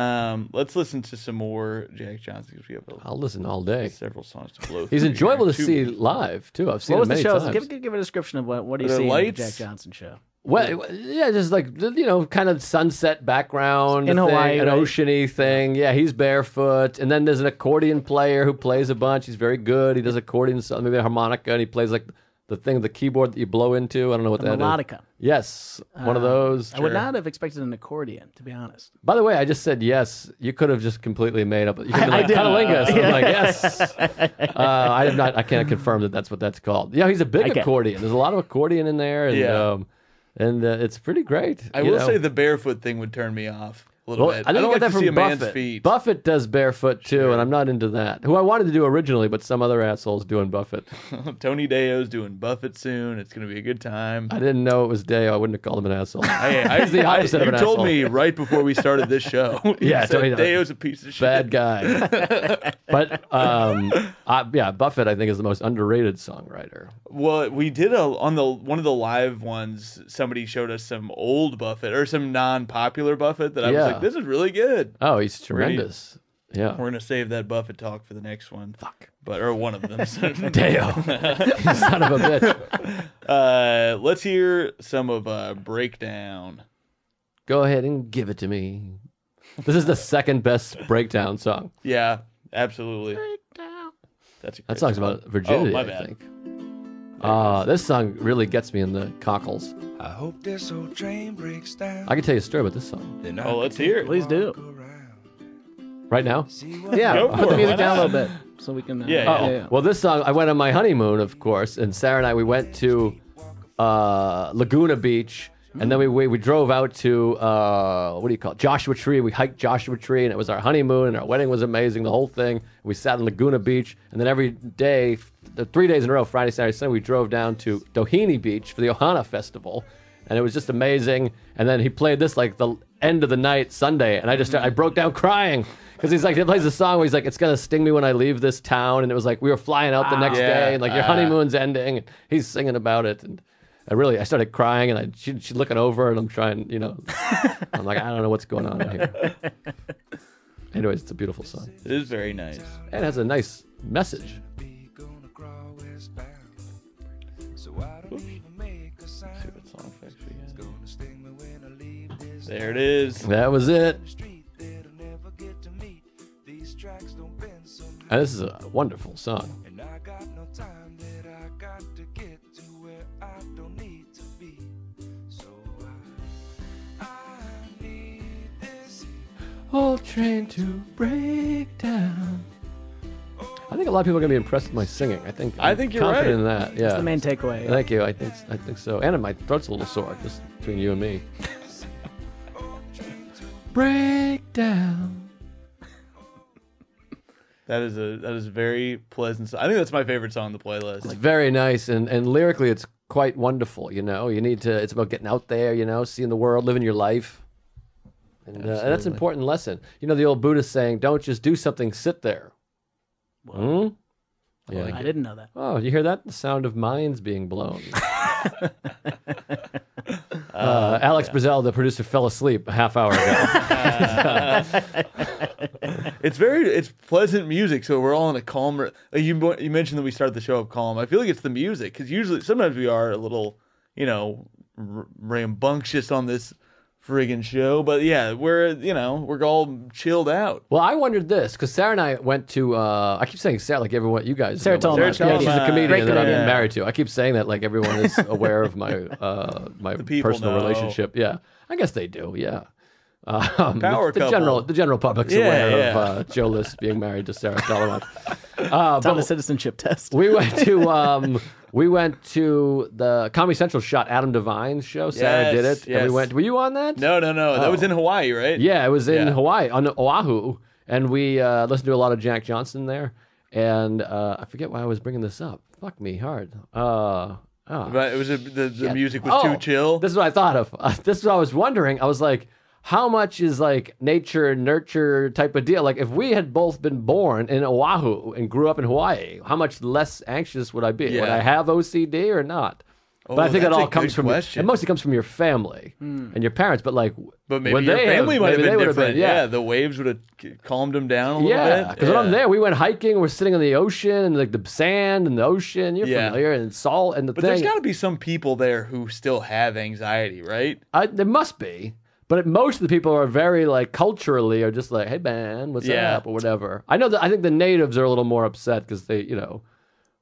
Let's listen to some more Jack Johnson because we have I'll listen all day. several songs to blow. He's through enjoyable here. to see live too. I've seen What was him the many show? times. Give a description of what do you The see in the lights? Jack Johnson show? Well, yeah, just like kind of sunset background In thing, Hawaii, an right? oceany thing. Yeah, he's barefoot, and then there's an accordion player who plays a bunch. He's very good. He does accordion, maybe a harmonica, and he plays like the thing, the keyboard that you blow into. I don't know what A that is. melodica. Yes, one of those. I would not have expected an accordion, to be honest. By the way, I just said yes. You could have just completely made up. You could be like, did. cunnilingus. I'm like, yes. I am not. I can't confirm that that's what that's called. Yeah, he's a big Okay. accordion. There's a lot of accordion in there, and it's pretty great. I will say the barefoot thing would turn me off a little Well, bit. I think don't you got like that to see from a man's Buffett. feet. Buffett does barefoot too, and I'm not into that. Who I wanted to do originally, but some other asshole's doing Buffett. Tony Deo's doing Buffett soon. It's going to be a good time. I didn't know it was Deo. I wouldn't have called him an asshole. He's the opposite of you an told asshole. me right before we started this show. Yeah, you said Tony Deo. Deo's a piece of shit. Bad guy. But Buffett I think is the most underrated songwriter. Well, we did on one of the live ones. Somebody showed us some old Buffett or some non-popular Buffett that I was Yeah. like, "This is really good." Oh, he's tremendous. Yeah. We're gonna save that Buffett talk for the next one. Or one of them. Deo. You son of a bitch. Let's hear some of Breakdown. Go ahead and give it to me. This is the second best breakdown song. Yeah, absolutely. That's a That great song's song. about virginity, Oh, my I bad. think. This song really gets me in the cockles. I hope this old train breaks down. I can tell you a story about this song. Then Oh, let's hear it. Please do. Right now? Yeah, Go put for the it. music Why down a not? little bit so we can. Yeah. Well, this song, I went on my honeymoon, of course, and Sarah and I, we went to Laguna Beach, and then we drove out to, what do you call it, Joshua Tree. We hiked Joshua Tree, and it was our honeymoon, and our wedding was amazing, the whole thing. We sat in Laguna Beach, and then every day, 3 days in a row, Friday, Saturday, Sunday, we drove down to Doheny Beach for the Ohana Festival, and it was just amazing. And then he played this like the end of the night, Sunday, and I broke down crying. Because he's like, he plays a song where he's like, it's going to sting me when I leave this town. And it was like, we were flying out the next day, and like, your honeymoon's ending. And he's singing about it. And I started crying, and she's looking over, and I'm trying, I'm like, I don't know what's going on here. Anyways, it's a beautiful song. It is very nice. And it has a nice message. Let's see what song effects we got. There it is. That was it. And this is a wonderful song. And I got no time that I got to get to where I don't need to be. So I need this. Old train to break down. I think a lot of people are going to be impressed with my singing. I think you're confident right. in that. Yeah. That's the main takeaway. Thank you. I think so. And my throat's a little sore, just between you and me. Break down. That is very pleasant. I think that's my favorite song on the playlist. It's very nice, and lyrically, it's quite wonderful. You need to. It's about getting out there. Seeing the world, living your life, and that's an important lesson. The old Buddhist saying, "Don't just do something, sit there." Hmm? Yeah. I didn't know that. Oh, you hear that? The sound of minds being blown. Alex Brazel, the producer, fell asleep a half hour ago. It's pleasant music, so we're all in a calmer. You mentioned that we started the show up calm. I feel like it's the music, because usually sometimes we are a little, rambunctious on this friggin' show, but yeah, we're all chilled out. Well, I wondered this because Sarah and I went to. I keep saying Sarah like everyone. You guys. Sarah know. Tolmaz. Sarah Yeah, she's a Tolmaz. comedian Great that I'm comedian. married to. I keep saying that like everyone is aware of my people personal know. relationship. Yeah, I guess they do. Yeah. Power the couple. general public's Yeah, aware yeah. of Joe List being married to Sarah Tolmaz. It's on but the citizenship test. we went to the Comedy Central shot Adam Devine's show. Sarah did it. Yes. And we went. Were you on that? No. That was in Hawaii, right? Yeah, it was in Yeah. Hawaii, on Oahu, and we listened to a lot of Jack Johnson there. And I forget why I was bringing this up. Fuck me hard. But it was the music was Oh, too chill. This is what I thought of. This is what I was wondering. I was like, how much is like nature nurture type of deal? Like if we had both been born in Oahu and grew up in Hawaii, how much less anxious would I be? Would Yeah. I have OCD or not? Oh, But I think it that's all a comes good from question. it mostly comes from your family and your parents. But like, But maybe would your they family might have maybe been they would different. yeah. The waves would have calmed him down a little Yeah, bit. because when I'm there, we went hiking. We're sitting on the ocean and like the sand and the ocean. You're Yeah. familiar and salt and the But thing. there's got to be some people there who still have anxiety, right? There must be, but most of the people are very like culturally are just like, hey man, what's Yeah. up or whatever. I know that I think the natives are a little more upset because they,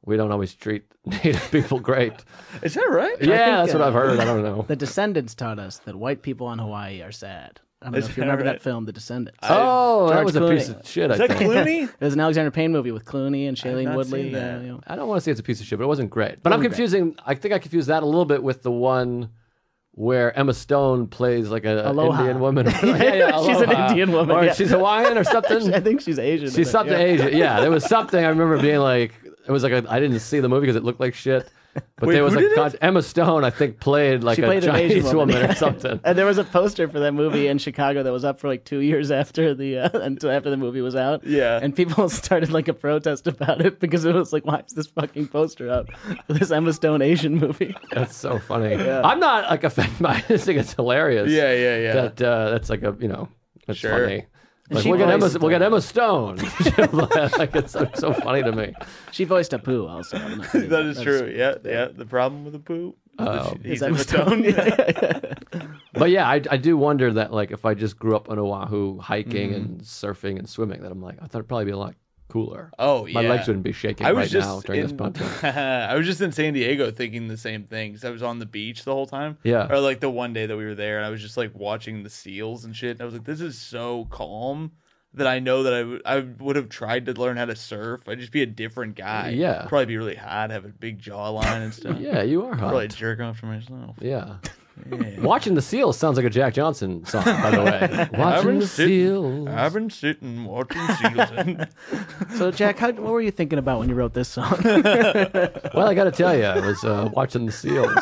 we don't always treat Native people great. Is that right? Yeah, that's what I've heard. I don't know. The Descendants taught us that white people on Hawaii are sad. I don't know Is if you that remember right? that film, The Descendants. Oh, that George was a piece Clooney. of shit, Is I that think. Clooney? It was an Alexander Payne movie with Clooney and Shailene not Woodley. seen that. I don't want to say it's a piece of shit, but it wasn't great. But I'm Wasn't great. confusing. I think I confused that a little bit with the one where Emma Stone plays like a Aloha. Indian woman. She's an Aloha. Indian woman, or yeah. she's Hawaiian or something. I think she's Asian. She's something Asian. Yeah, there was something I remember being like. It was like I didn't see the movie because it looked like shit. But Wait, there was who like did it? Emma Stone, I think, played like She a played an Asian Chinese woman, woman yeah. or something. And there was a poster for that movie in Chicago that was up for like 2 years after the until after the movie was out. Yeah. And people started like a protest about it because it was like, why is this fucking poster out for this Emma Stone Asian movie? That's so funny. I'm not like offended by it. I just think it's hilarious. Yeah. That that's like a that's Sure. funny. Like, she we'll get voiced, Emma Stone. Like it's so funny to me. She voiced Apu also. I'm not kidding. That is That's- true. Yeah. The problem with the poo. Is Emma Stone? But yeah, I do wonder that like if I just grew up on Oahu hiking Mm-hmm. and surfing and swimming, that I'm like I thought it'd probably be a lot cooler. Oh, yeah. My legs wouldn't be shaking I was right just now during this podcast. I was just in San Diego thinking the same thing because I was on the beach the whole time. Yeah. Or like the one day that we were there, and I was just like watching the seals and shit. And I was like, this is so calm that I know that I would have tried to learn how to surf. I'd just be a different guy. Yeah. Probably be really hot, have a big jawline and stuff. Yeah, you are hot. Probably jerk off to myself. Yeah. Watching the Seals sounds like a Jack Johnson song, by the way. Watching the Seals. I've been sitting watching seals. So, Jack, what were you thinking about when you wrote this song? Well, I got to tell you, I was watching the Seals.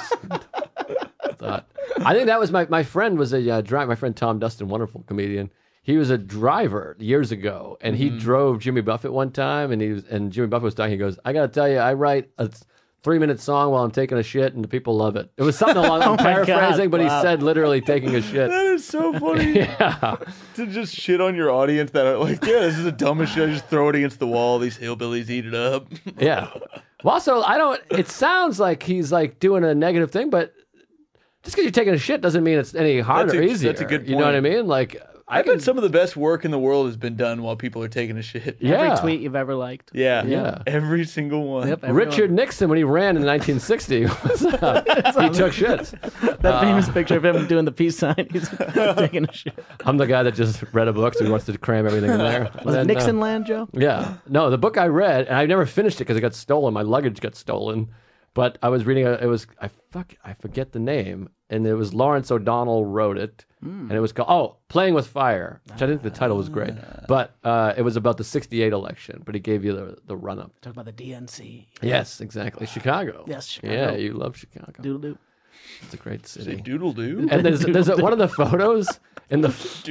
I think that was my friend was a driver. My friend Tom Dustin, wonderful comedian. He was a driver years ago, and he drove Jimmy Buffett one time, and Jimmy Buffett was talking. He goes, "I got to tell you, I write a 3-minute song while I'm taking a shit, and the people love it." It was something along. I'm my God, paraphrasing, but he wow. said literally taking a shit. That is so funny. Yeah. To just shit on your audience that are like, yeah, this is the dumbest shit. I just throw it against the wall. These hillbillies eat it up. Yeah. Well, also, it sounds like he's like doing a negative thing, but just because you're taking a shit doesn't mean it's any harder or easier. That's a good You know what I point. mean? Like, I bet some of the best work in the world has been done while people are taking a shit. Yeah. Every tweet you've ever liked. Yeah. Yeah. Every single one. Yep, everyone. Richard Nixon, when he ran in 1960, he took shit. That famous picture of him doing the peace sign. He's taking a shit. I'm the guy that just read a book, so he wants to cram everything in there. Was it Then, Nixon Land, Joe? Yeah. No, the book I read, and I never finished it because it got stolen. My luggage got stolen. But I was reading I forget the name, and it was Lawrence O'Donnell wrote it, and it was called Playing with Fire, which I think the title was great. But it was about the '68 election, but he gave you the run up. Talk about the DNC. Yes, exactly. Chicago. Yes, Chicago. Yeah, you love Chicago. Doodle doo. It's a great city. Doodle doo. And there's one of the photos in the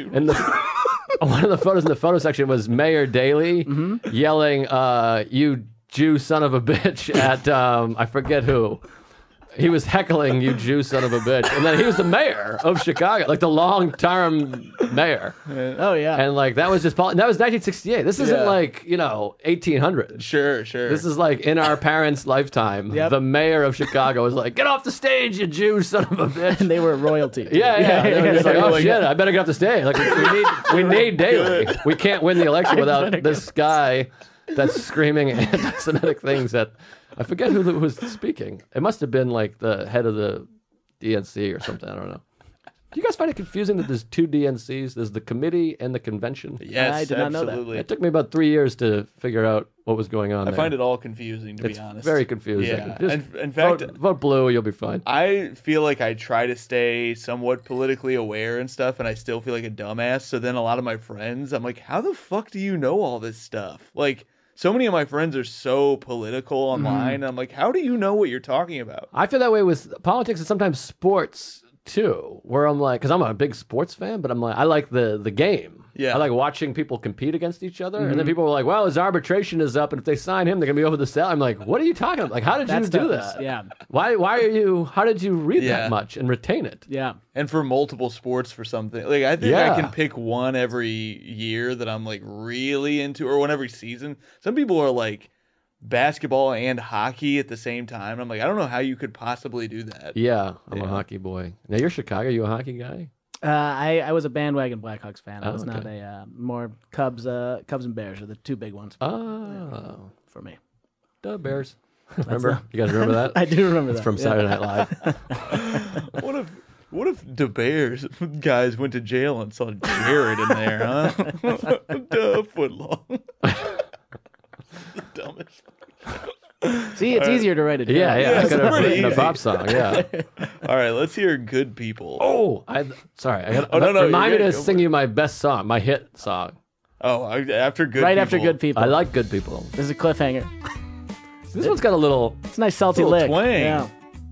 one of the photos in the photo section was Mayor Daley yelling, "You Jew son of a bitch!" at I forget who. He was heckling, "You Jew son of a bitch," and then he was the mayor of Chicago, like the long-term mayor. Oh, yeah. And like that was just that was 1968. This isn't Yeah. like 1800. Sure. This is like in our parents' lifetime. Yep. The mayor of Chicago was like, "Get off the stage, you Jew son of a bitch!" And they were royalty. Yeah. They were just like, yeah. "Oh Like- shit, I better get off the stage." Like we need Daley. We can't win the election without this guy that's screaming anti-Semitic things. That I forget who was speaking. It must have been like the head of the DNC or something. I don't know. Do you guys find it confusing that there's two DNCs? There's the committee and the convention. Yes, I did not know that. absolutely. It took me about 3 years to figure out what was going on. I find it all confusing, to it's be honest. very confusing. Yeah. Just In fact, vote blue, you'll be fine. I feel like I try to stay somewhat politically aware and stuff, and I still feel like a dumbass. So then a lot of my friends, I'm like, how the fuck do you know all this stuff? Like, so many of my friends are so political online. And I'm like, how do you know what you're talking about? I feel that way with politics and sometimes sports too, where I'm like, because I'm a big sports fan, but I'm like, I like the game. Yeah. I like watching people compete against each other. And then people were like, well, his arbitration is up, and if they sign him, they're going to be over the salary. I'm like, what are you talking about? Like, how did you do that? Yeah. How did you read Yeah. that much and retain it? Yeah. And for multiple sports for something. Like, I think Yeah. I can pick one every year that I'm like really into, or one every season. Some people are like basketball and hockey at the same time. I'm like, I don't know how you could possibly do that. Yeah, I'm a Yeah. hockey boy. Now, you're Chicago. You a hockey guy? I was a bandwagon Blackhawks fan. I Oh, was not okay. a more Cubs and Bears are the two big ones Oh, for me. the Bears. Remember? You guys remember that? I do remember It's that. from yeah. Saturday Night Live. What if the Bears guys went to jail and saw Jared in there, huh? Duh, foot long. The dumbest. See, it's easier to write a joke. Yeah, I it's could have pretty written a easy. pop song. Yeah. All right, let's hear Good People. Oh, sorry. no, Remind you're me good. to sing you my best song, my hit song. After Good Right People. after Good People. I like Good People. This is a cliffhanger. This one's got a little. It's a nice salty Little lick. twang. Yeah.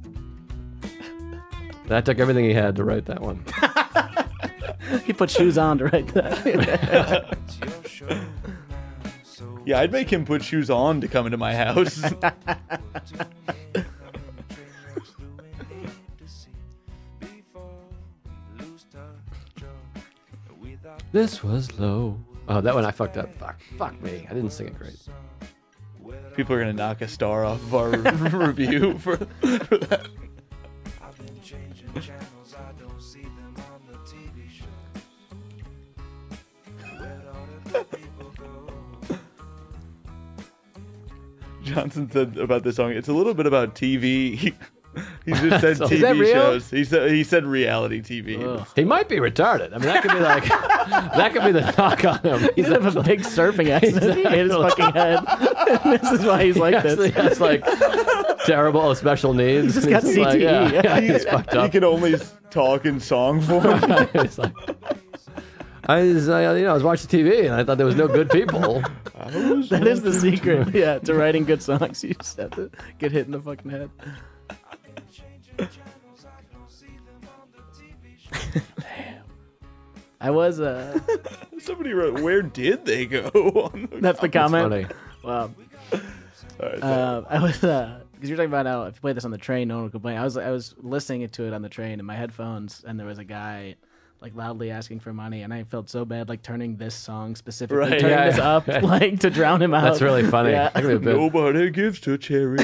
That took everything he had to write that one. He put shoes on to write that. It's your show now, so Yeah, I'd make him put shoes on to come into my house. This was low. Oh, that one I fucked up. Fuck me. I didn't sing it great. People are gonna knock a star off of our review for that. I've been changing channels, I don't see them on the TV show. Where'd all the good people go? Johnson said about this song, it's a little bit about TV. He just said Is that TV real? shows. He said reality TV. Ugh. He might be retarded. I mean, that could be like that could be the knock on him. He did have a big surfing accident. He hit his fucking head. this is why he's like Actually this. has like terrible special needs. He's got He's like, CTE. yeah, he's fucked He up. can only talk in song form. He's like, I was watching TV and I thought there was no good people. That is the secret. Yeah, to writing good songs, you just have to get hit in the fucking head. I was Somebody wrote, "Where did they go?" on the that's the That's comment. funny. Wow. All right, so- I was because you're talking about how if you play this on the train, no one will complain. I was listening to it on the train in my headphones, and there was a guy like loudly asking for money, and I felt so bad like turning this song specifically, Right. turning Yeah, this yeah. up like to drown him out. That's really funny. Yeah. That could be a bit. Nobody gives to charity.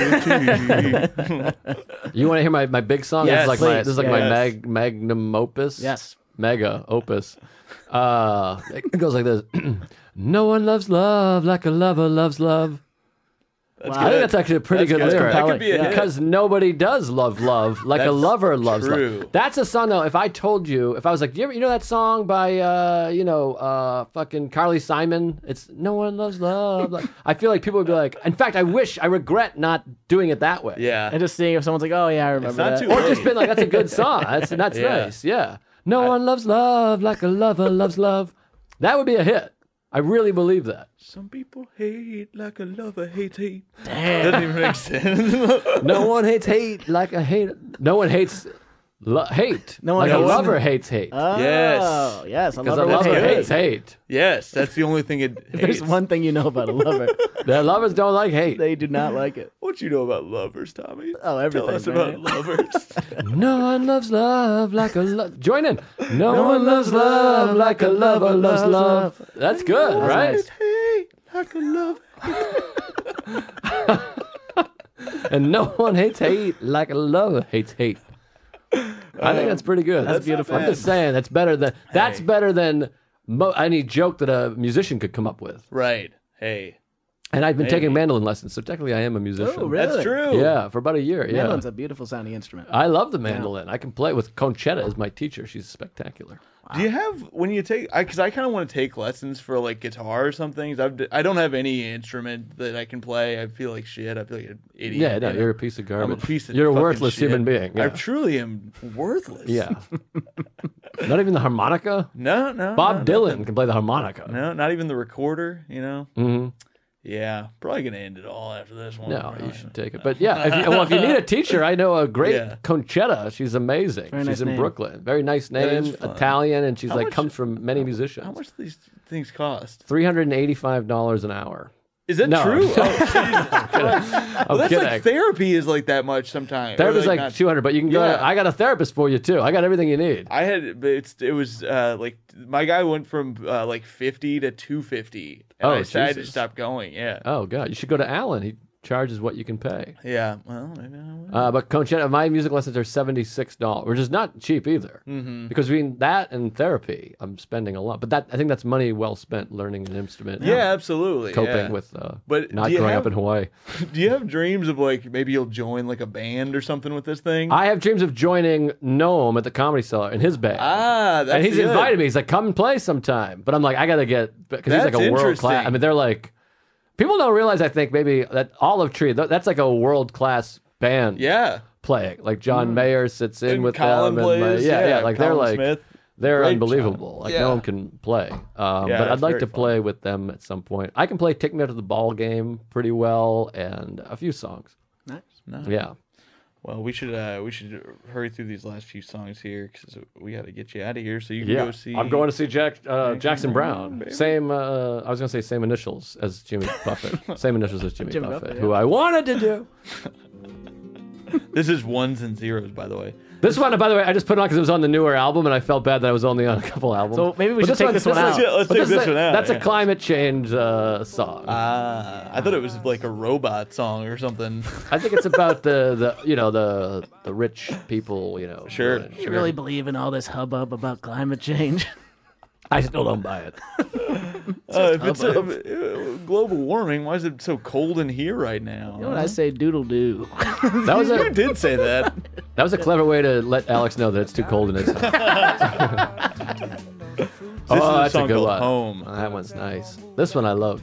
You want to hear my big song? Yes, This is like my yes. magnum opus. Yes. Mega opus. It goes like this. No one loves love like a lover loves love. That's Wow. I think that's actually a pretty That's good good. lyric. That could be a hit. Because nobody does love like a That's lover loves true. love. That's a song though. If I told you, if I was like, you know that song by fucking Carly Simon? It's No One Loves Love. Like, I feel like people would be like. In fact, I regret not doing it that way. Yeah. And just seeing if someone's like, oh yeah, I remember not that. too Or late. just been like, that's a good song. That's Yeah. nice. Yeah. No one loves love like a lover loves love. That would be a hit. I really believe that. Some people hate like a lover hates hate. Doesn't even make sense. No one hates hate like a hate. No one hates hate. No one like a hates- lover hates hate. Oh, Yes. yes. Because a lover would lover hate hates hate. Yes, that's the only thing it If there's hates. one thing you know about a lover, The lovers don't like hate. they do not like it. What you know about lovers, Tommy? Oh, everything, Tell us man. about lovers. No one loves love like a love. Join in. No one loves love like a lover loves love. That's good, right? nice. Hate like a lover. And no one hates hate like a lover hates hate. I think that's pretty good. That's beautiful. I'm just saying that's better than any joke that a musician could come up with. Right. Hey, And I've been Maybe. taking mandolin lessons, so technically I am a musician. Oh, really? that's true. Yeah, for about a year. Yeah, Mandolin's a beautiful sounding instrument. I love the mandolin. I can play with Conchetta as my teacher. She's spectacular. Do you have when you take? Because I kind of want to take lessons for like guitar or something. I don't have any instrument that I can play. I feel like shit. I feel like an idiot. Yeah, no, you know? you're a piece of garbage. I'm a piece of You're a fucking worthless shit. human being. I Yeah. truly am worthless. Yeah. Not even the harmonica. No. Bob no, Dylan can play the harmonica. No, not even the recorder. You know. hmm Yeah, probably gonna end it all after this one. No, probably. you should take it. But yeah, if you need a teacher, I know a great Yeah. Conchetta. She's amazing. Very She's nice in name. Brooklyn. Very nice That name, is fun. Italian, and she's How like much- comes from many musicians. How much do these things cost? $385 an hour. Is that No. true? Oh, Jesus. I'm Well, that's kidding. like therapy is like that much sometimes. Or, Therapy's like not- 200, but you can go. Yeah. I got a therapist for you too. I got everything you need. I had, but it was like my guy went from like 50 to 250, and Oh, I decided to Jesus. stop going. Yeah, Oh god, you should go to Alan. charge is what you can pay. Yeah. Well, maybe I will. But Conchetta, my music lessons are $76, which is not cheap either. Mm-hmm. Because between that and therapy, I'm spending a lot. But I think that's money well spent learning an instrument. Yeah, absolutely. Coping with But not do you growing have- up in Hawaii. Do you have dreams of like maybe you'll join like a band or something with this thing? I have dreams of joining Noam at the Comedy Cellar in his band. that's and he's good. invited me. He's like, come and play sometime. But I'm like, I got to get, because he's like That's a world interesting. class. I mean, they're like, people don't realize, I think, maybe that Olive Tree, that's like a world class band Yeah. playing. Like John Mayer sits in And with Colin them. plays, Yeah, like they're Colin like, Smith. they're Great unbelievable. job. Like Yeah. no one can play. But that's I'd like very to fun. play with them at some point. I can play Take Me Out to the Ball Game pretty well and a few songs. Nice. No. Yeah. Well, we should hurry through these last few songs here because we got to get you out of here so you can Yeah, go see. I'm going to see Jackson Brown. baby. Same, I was going to say same initials as Jimmy Buffett. Same initials as Jimmy Jimmy Buffett, Buffett, who yeah. I wanted to do. This is ones and zeros, by the way. This one, by the way, I just put it on because it was on the newer album, and I felt bad that I was only on a couple albums. So maybe we But should take this one out. Let's but take this one out, That's yeah. a climate change song. I thought it was like a robot song or something. I think it's about the rich people, Sure. doing it. You really believe in all this hubbub about climate change? I still don't buy it. If it's global warming, why is it so cold in here right now? You know what I say? Doodle doo. That was You a did say that. that was a clever way to let Alex know that it's too cold in his house. This Oh, is a that's song a good called one. Home. That one's nice. This one I love.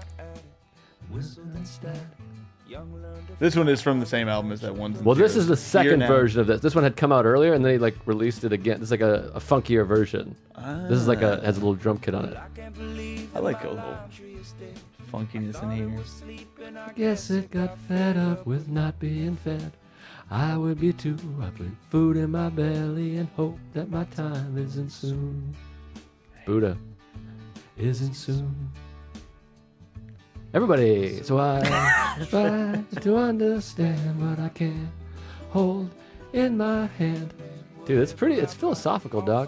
This one is from the same album as that one. Well, this is the Here second Now. version of this. This one had come out earlier, and then he like released it again. This is like a funkier version. This is like has a little drum kit on it. I like a little funkiness in here. I guess it got fed up with not being fed. I would be too. I put food in my belly and hope that my time isn't soon. Buddha isn't soon. Everybody, so I try to understand what I can hold in my hand. Dude, it's philosophical, dog.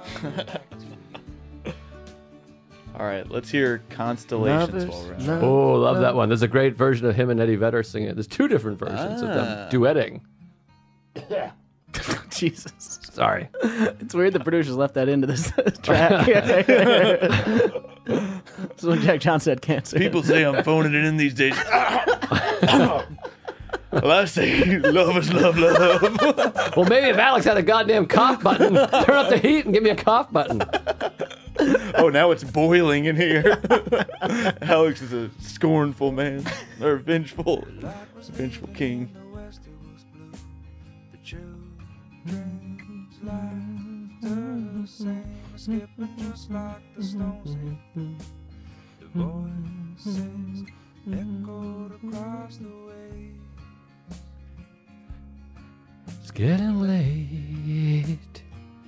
All right, let's hear Constellations while we're at it. Oh, love that one. There's a great version of him and Eddie Vedder singing it. There's two different versions of them duetting. Jesus. Sorry. It's weird the producers left that into this track. This is when Jack Johnson had cancer. People say I'm phoning it in these days. Well, I say love is love, love. Well, maybe if Alex had a goddamn cough button, turn up the heat and give me a cough button. Oh, now it's boiling in here. Alex is a scornful man, or vengeful king. Skipping just like the stones in the voices echoed across the way. It's getting late.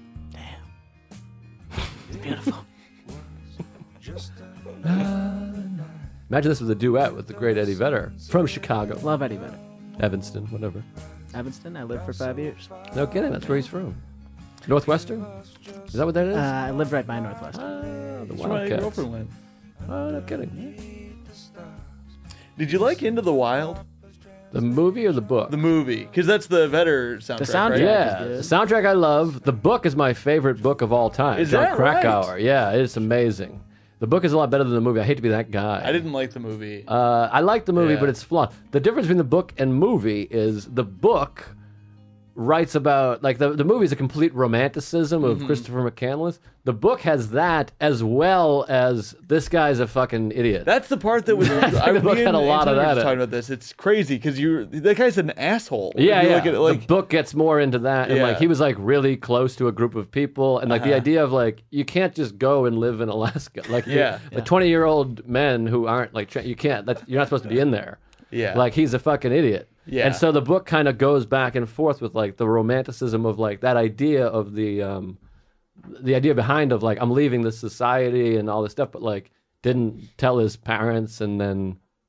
Just Imagine this was a duet with the great Eddie Vedder from Chicago. Love Eddie Vedder. Evanston, whatever. Evanston, I lived for 5 years. No kidding, that's where he's from. Northwestern? Is that what that is? I lived right by Northwestern. The That's where my Wildcats. girlfriend went. Oh, no kidding. Did you like Into the Wild? The movie or the book? The movie, because that's the Vedder soundtrack. The soundtrack. right? Yeah, is the good. soundtrack I love. The book is my favorite book of all time. Is John that right? Krakauer. Yeah, it's amazing. The book is a lot better than the movie. I hate to be that guy. I didn't like the movie. I like the movie, Yeah. but it's flawed. The difference between the book and movie is the book writes about, like, the movie is a complete romanticism of Christopher McCandless. The book has that as well as this guy's a fucking idiot. That's the part that was. the book had a lot of that in it. Talking about this, it's crazy because that guy's an asshole. Yeah, If you yeah. look at it, like, the book gets more into that, and Yeah. like he was like really close to a group of people, and like the idea of like you can't just go and live in Alaska, like Yeah. the 20-year-old men who aren't like you can't. You're not supposed to be in there. Yeah. Like he's a fucking idiot. Yeah. And so the book kind of goes back and forth with like the romanticism of like that idea of the idea behind of like I'm leaving this society and all this stuff, but like didn't tell his parents and then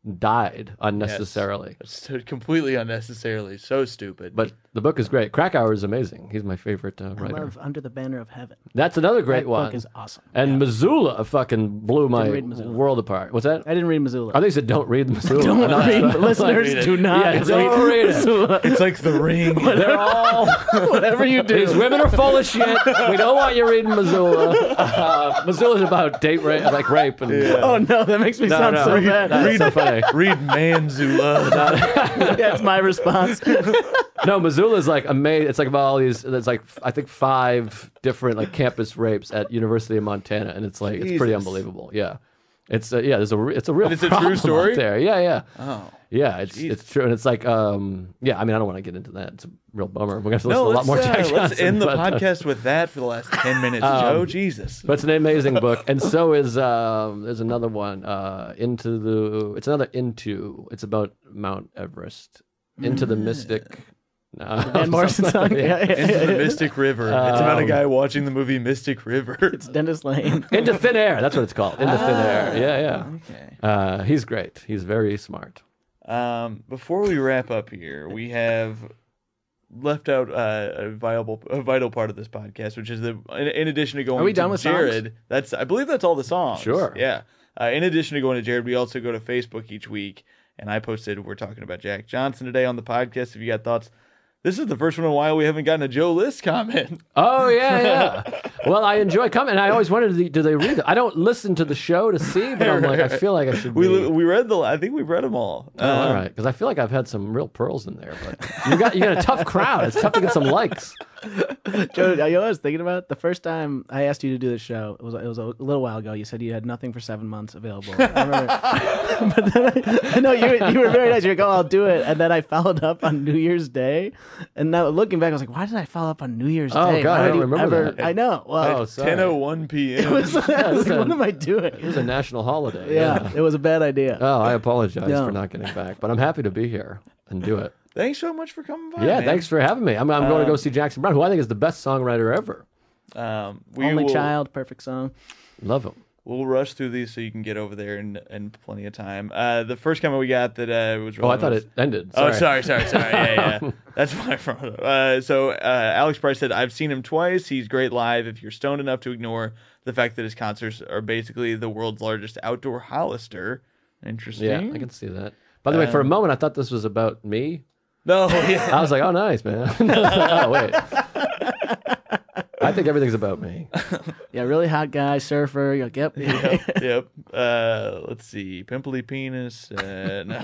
died unnecessarily. Yes. So completely unnecessarily. So stupid. But the book is great. Krakauer is amazing. He's my favorite I writer. love Under the Banner of Heaven. That's another great That one. book is awesome. And Missoula fucking blew my read Missoula. world apart. What's that? I didn't read Missoula. I think you said don't read Missoula. Don't No, read. Listeners, do not Yeah, don't read it. Missoula. it's like The Ring. They're all... Whatever you do. These women are full of shit. We don't want you reading Missoula. Missoula's about rape. And, Oh no, that makes me sound so bad. That's so funny. Read Manzula. That's my response. No, Missoula is like amazing. It's like about all these. There's like I think 5 different like campus rapes at University of Montana, and it's like it's pretty Jesus. unbelievable. Yeah, it's it's a real. It's a true problem story? out there. Yeah. Oh. Yeah, it's true, and it's like yeah. I mean, I don't want to get into that. It's a real bummer. We're gonna have to listen No, to a lot more Jack Johnson. let's end the but, podcast with that for the last 10 minutes, Joe. Jesus. But it's an amazing book, and so is there's another one. It's It's about Mount Everest. Into the Mystic. Van Morrison song. Yeah. Into the Mystic River. It's about a guy watching the movie Mystic River. It's Dennis Lane. Into Thin Air. That's what it's called. Into Thin Air. Yeah. Okay. He's great. He's very smart. Before we wrap up here, we have left out a vital part of this podcast, which is in addition to going Are we to done with Jared, I believe that's all the songs. Sure. Yeah. In addition to going to Jared, we also go to Facebook each week, and I posted we're talking about Jack Johnson today on the podcast. If you got thoughts, this is the first one in a while we haven't gotten a Joe List comment. Oh, yeah. Well, I enjoy coming. I always wondered, do they read it? I don't listen to the show to see, but I'm like, I feel like I should We be. read I think we've read them all. Oh, all right. Because I feel like I've had some real pearls in there, but you got a tough crowd. It's tough to get some likes. Joe, you know what I was thinking about? The first time I asked you to do the show, it was a little while ago. You said you had nothing for 7 months available. I remember. But then I know you were very nice. You're like, oh, I'll do it. And then I followed up on New Year's Day. And now looking back, I was like, why did I follow up on New Year's Day? Oh, God, Why I would don't you remember that. I know. Well, Oh, sorry. 10:01 p.m. it was, I was like, what am I doing? It was a national holiday. Yeah, it was a bad idea. Oh, I apologize No. for not getting back, but I'm happy to be here and do it. Thanks so much for coming by. Yeah, man. thanks for having me. I'm going to go see Jackson Browne, who I think is the best songwriter ever. Only Child, perfect song. Love him. We'll rush through these so you can get over there in plenty of time. The first comment we got that was Oh, I relevant thought was- it ended. Oh, Sorry. sorry. Yeah. That's my fault. So Alex Price said, I've seen him twice. He's great live if you're stoned enough to ignore the fact that his concerts are basically the world's largest outdoor Hollister. Interesting. Yeah, I can see that. By the way, for a moment, I thought this was about me. No, yeah. I was like, oh, nice, man. Oh, wait. I think everything's about me. Yeah, really hot guy, surfer. You're like, yep. Yep. Let's see. Pimply penis. No.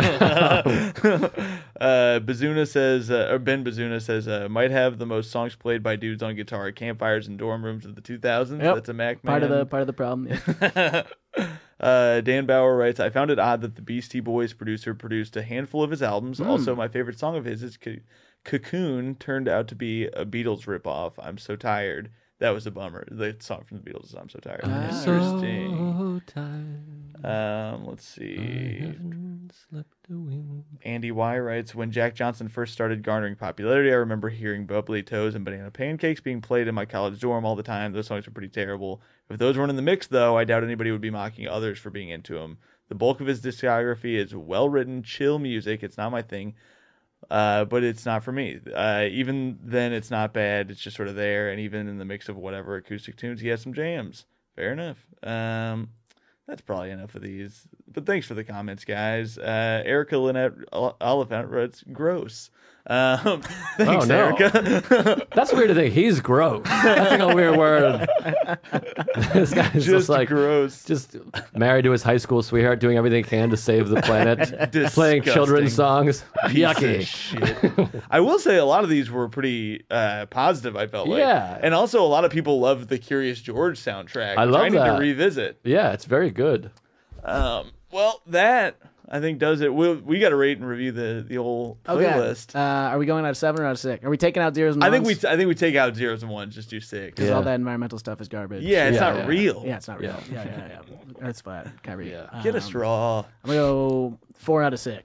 Bazuna says, or Ben Bazuna says, might have the most songs played by dudes on guitar at campfires and dorm rooms of the 2000s. Yep. That's a Mac man. Part of the problem. Yeah. Dan Bauer writes, I found it odd that the Beastie Boys producer produced a handful of his albums. Also, my favorite song of his is Cocoon turned out to be a Beatles ripoff. I'm so tired. That was a bummer. The song from the Beatles is I'm so tired. Interesting. So tired. Let's see. haven't slept a wink. Andy Y writes, when Jack Johnson first started garnering popularity, I remember hearing Bubbly Toes and Banana Pancakes being played in my college dorm all the time. Those songs were pretty terrible. If those weren't in the mix, though, I doubt anybody would be mocking others for being into them. The bulk of his discography is well-written, chill music. It's not my thing. But it's not for me. Even then, it's not bad. It's just sort of there. And even in the mix of whatever acoustic tunes, he has some jams. Fair enough. That's probably enough of these. But thanks for the comments, guys. Erica Lynette Oliphant writes, gross. Thanks, no. Erica. That's weird to think. He's gross. That's like a weird word. This guy's just like gross. just married to his high school sweetheart, doing everything he can to save the planet, playing children's songs. Piece of Yucky. shit. I will say a lot of these were pretty positive, I felt like. Yeah. And also a lot of people loved the Curious George soundtrack, I which love I need to that. revisit. Yeah, it's very good. Well, that I think does it. We got to rate and review the whole playlist. Are we going out of 7 or out of 6? Are we taking out zeros and I ones? think we take out zeros and ones, just do 6. Because Yeah. all that environmental stuff is garbage. Yeah, it's Yeah, not yeah. real. Yeah, it's not real. Yeah. Earth's flat. Can't read. Yeah. Get a straw. I'm going to go 4 out of 6.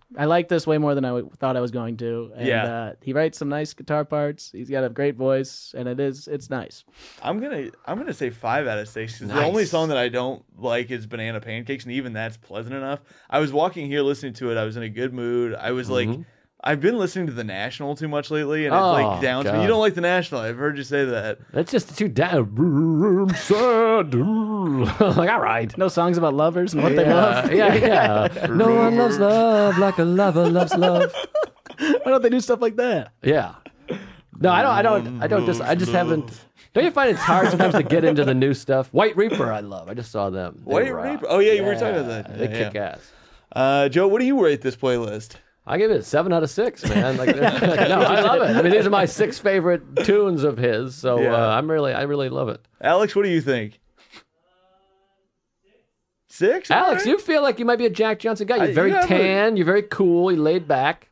I like this way more than I thought I was going to. And, he writes some nice guitar parts. He's got a great voice, and it's nice. I'm gonna say 5 out of 6. 'Cause the only song that I don't like is Banana Pancakes, and even that's pleasant enough. I was walking here listening to it. I was in a good mood. I was like, I've been listening to The National too much lately, and it like downs me. You don't like The National? I've heard you say that. That's just too down. Like, all right. No songs about lovers and what they love. Yeah. No one loves love like a lover loves love. Why don't they do stuff like that? Yeah. No, I just haven't. Don't you find it's hard sometimes to get into the new stuff? White Reaper, I love. I just saw them. White Reaper. Oh yeah, you were talking about that. They kick ass. Joe, what do you rate this playlist? I give it a 7 out of 6, man. Like, no, I love it. I mean, these are my 6 favorite tunes of his, so I really love it. Alex, what do you think? 6? Alex, you feel like you might be a Jack Johnson guy. You're very tan. You're very cool. You're laid back.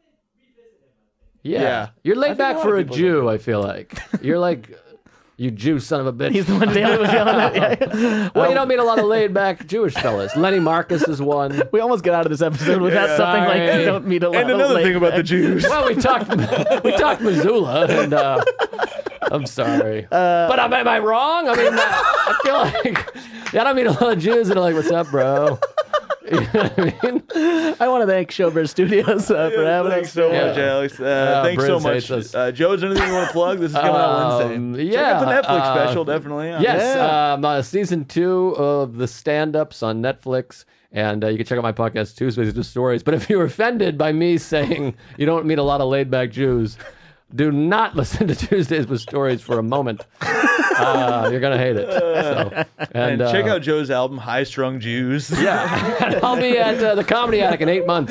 Yeah. You're laid back for a Jew, I feel like. You're like, you Jew son of a bitch. He's the one Daly was yelling at. Well, you don't meet a lot of laid back Jewish fellas. Lenny Marcus is one. We almost get out of this episode without something like you don't meet a lot And of another laid thing about back. the Jews. Well, we talked Missoula, and I'm sorry. But am I wrong? I mean, I feel like I don't meet a lot of Jews that are like, what's up, bro? You know what I mean? I want to thank Showbiz Studios for having Thanks us. so much, Alex. Thanks so Briz much. hates us. Joe, is there anything you want to plug? This is coming out Wednesday. Check out the Netflix special, definitely. Yes, season 2 of the stand-ups on Netflix. And you can check out my podcast, Tuesdays with Stories. But if you're offended by me saying you don't meet a lot of laid-back Jews, do not listen to Tuesdays with Stories for a moment. You're going to hate it. So, and check out Joe's album, High Strung Jews. Yeah. I'll be at the Comedy Attic in 8 months.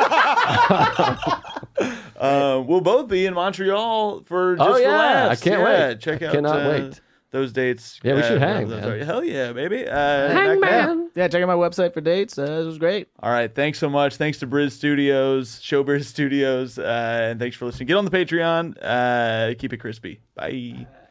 We'll both be in Montreal for Just for Laughs. I can't wait. Check out Cannot wait. those dates. Yeah, we should hang, man. Hell yeah, baby. Hang, man. Yeah, check out my website for dates. It was great. All right, thanks so much. Thanks to Briz Studios, Showbiz Studios, and thanks for listening. Get on the Patreon. Keep it crispy. Bye.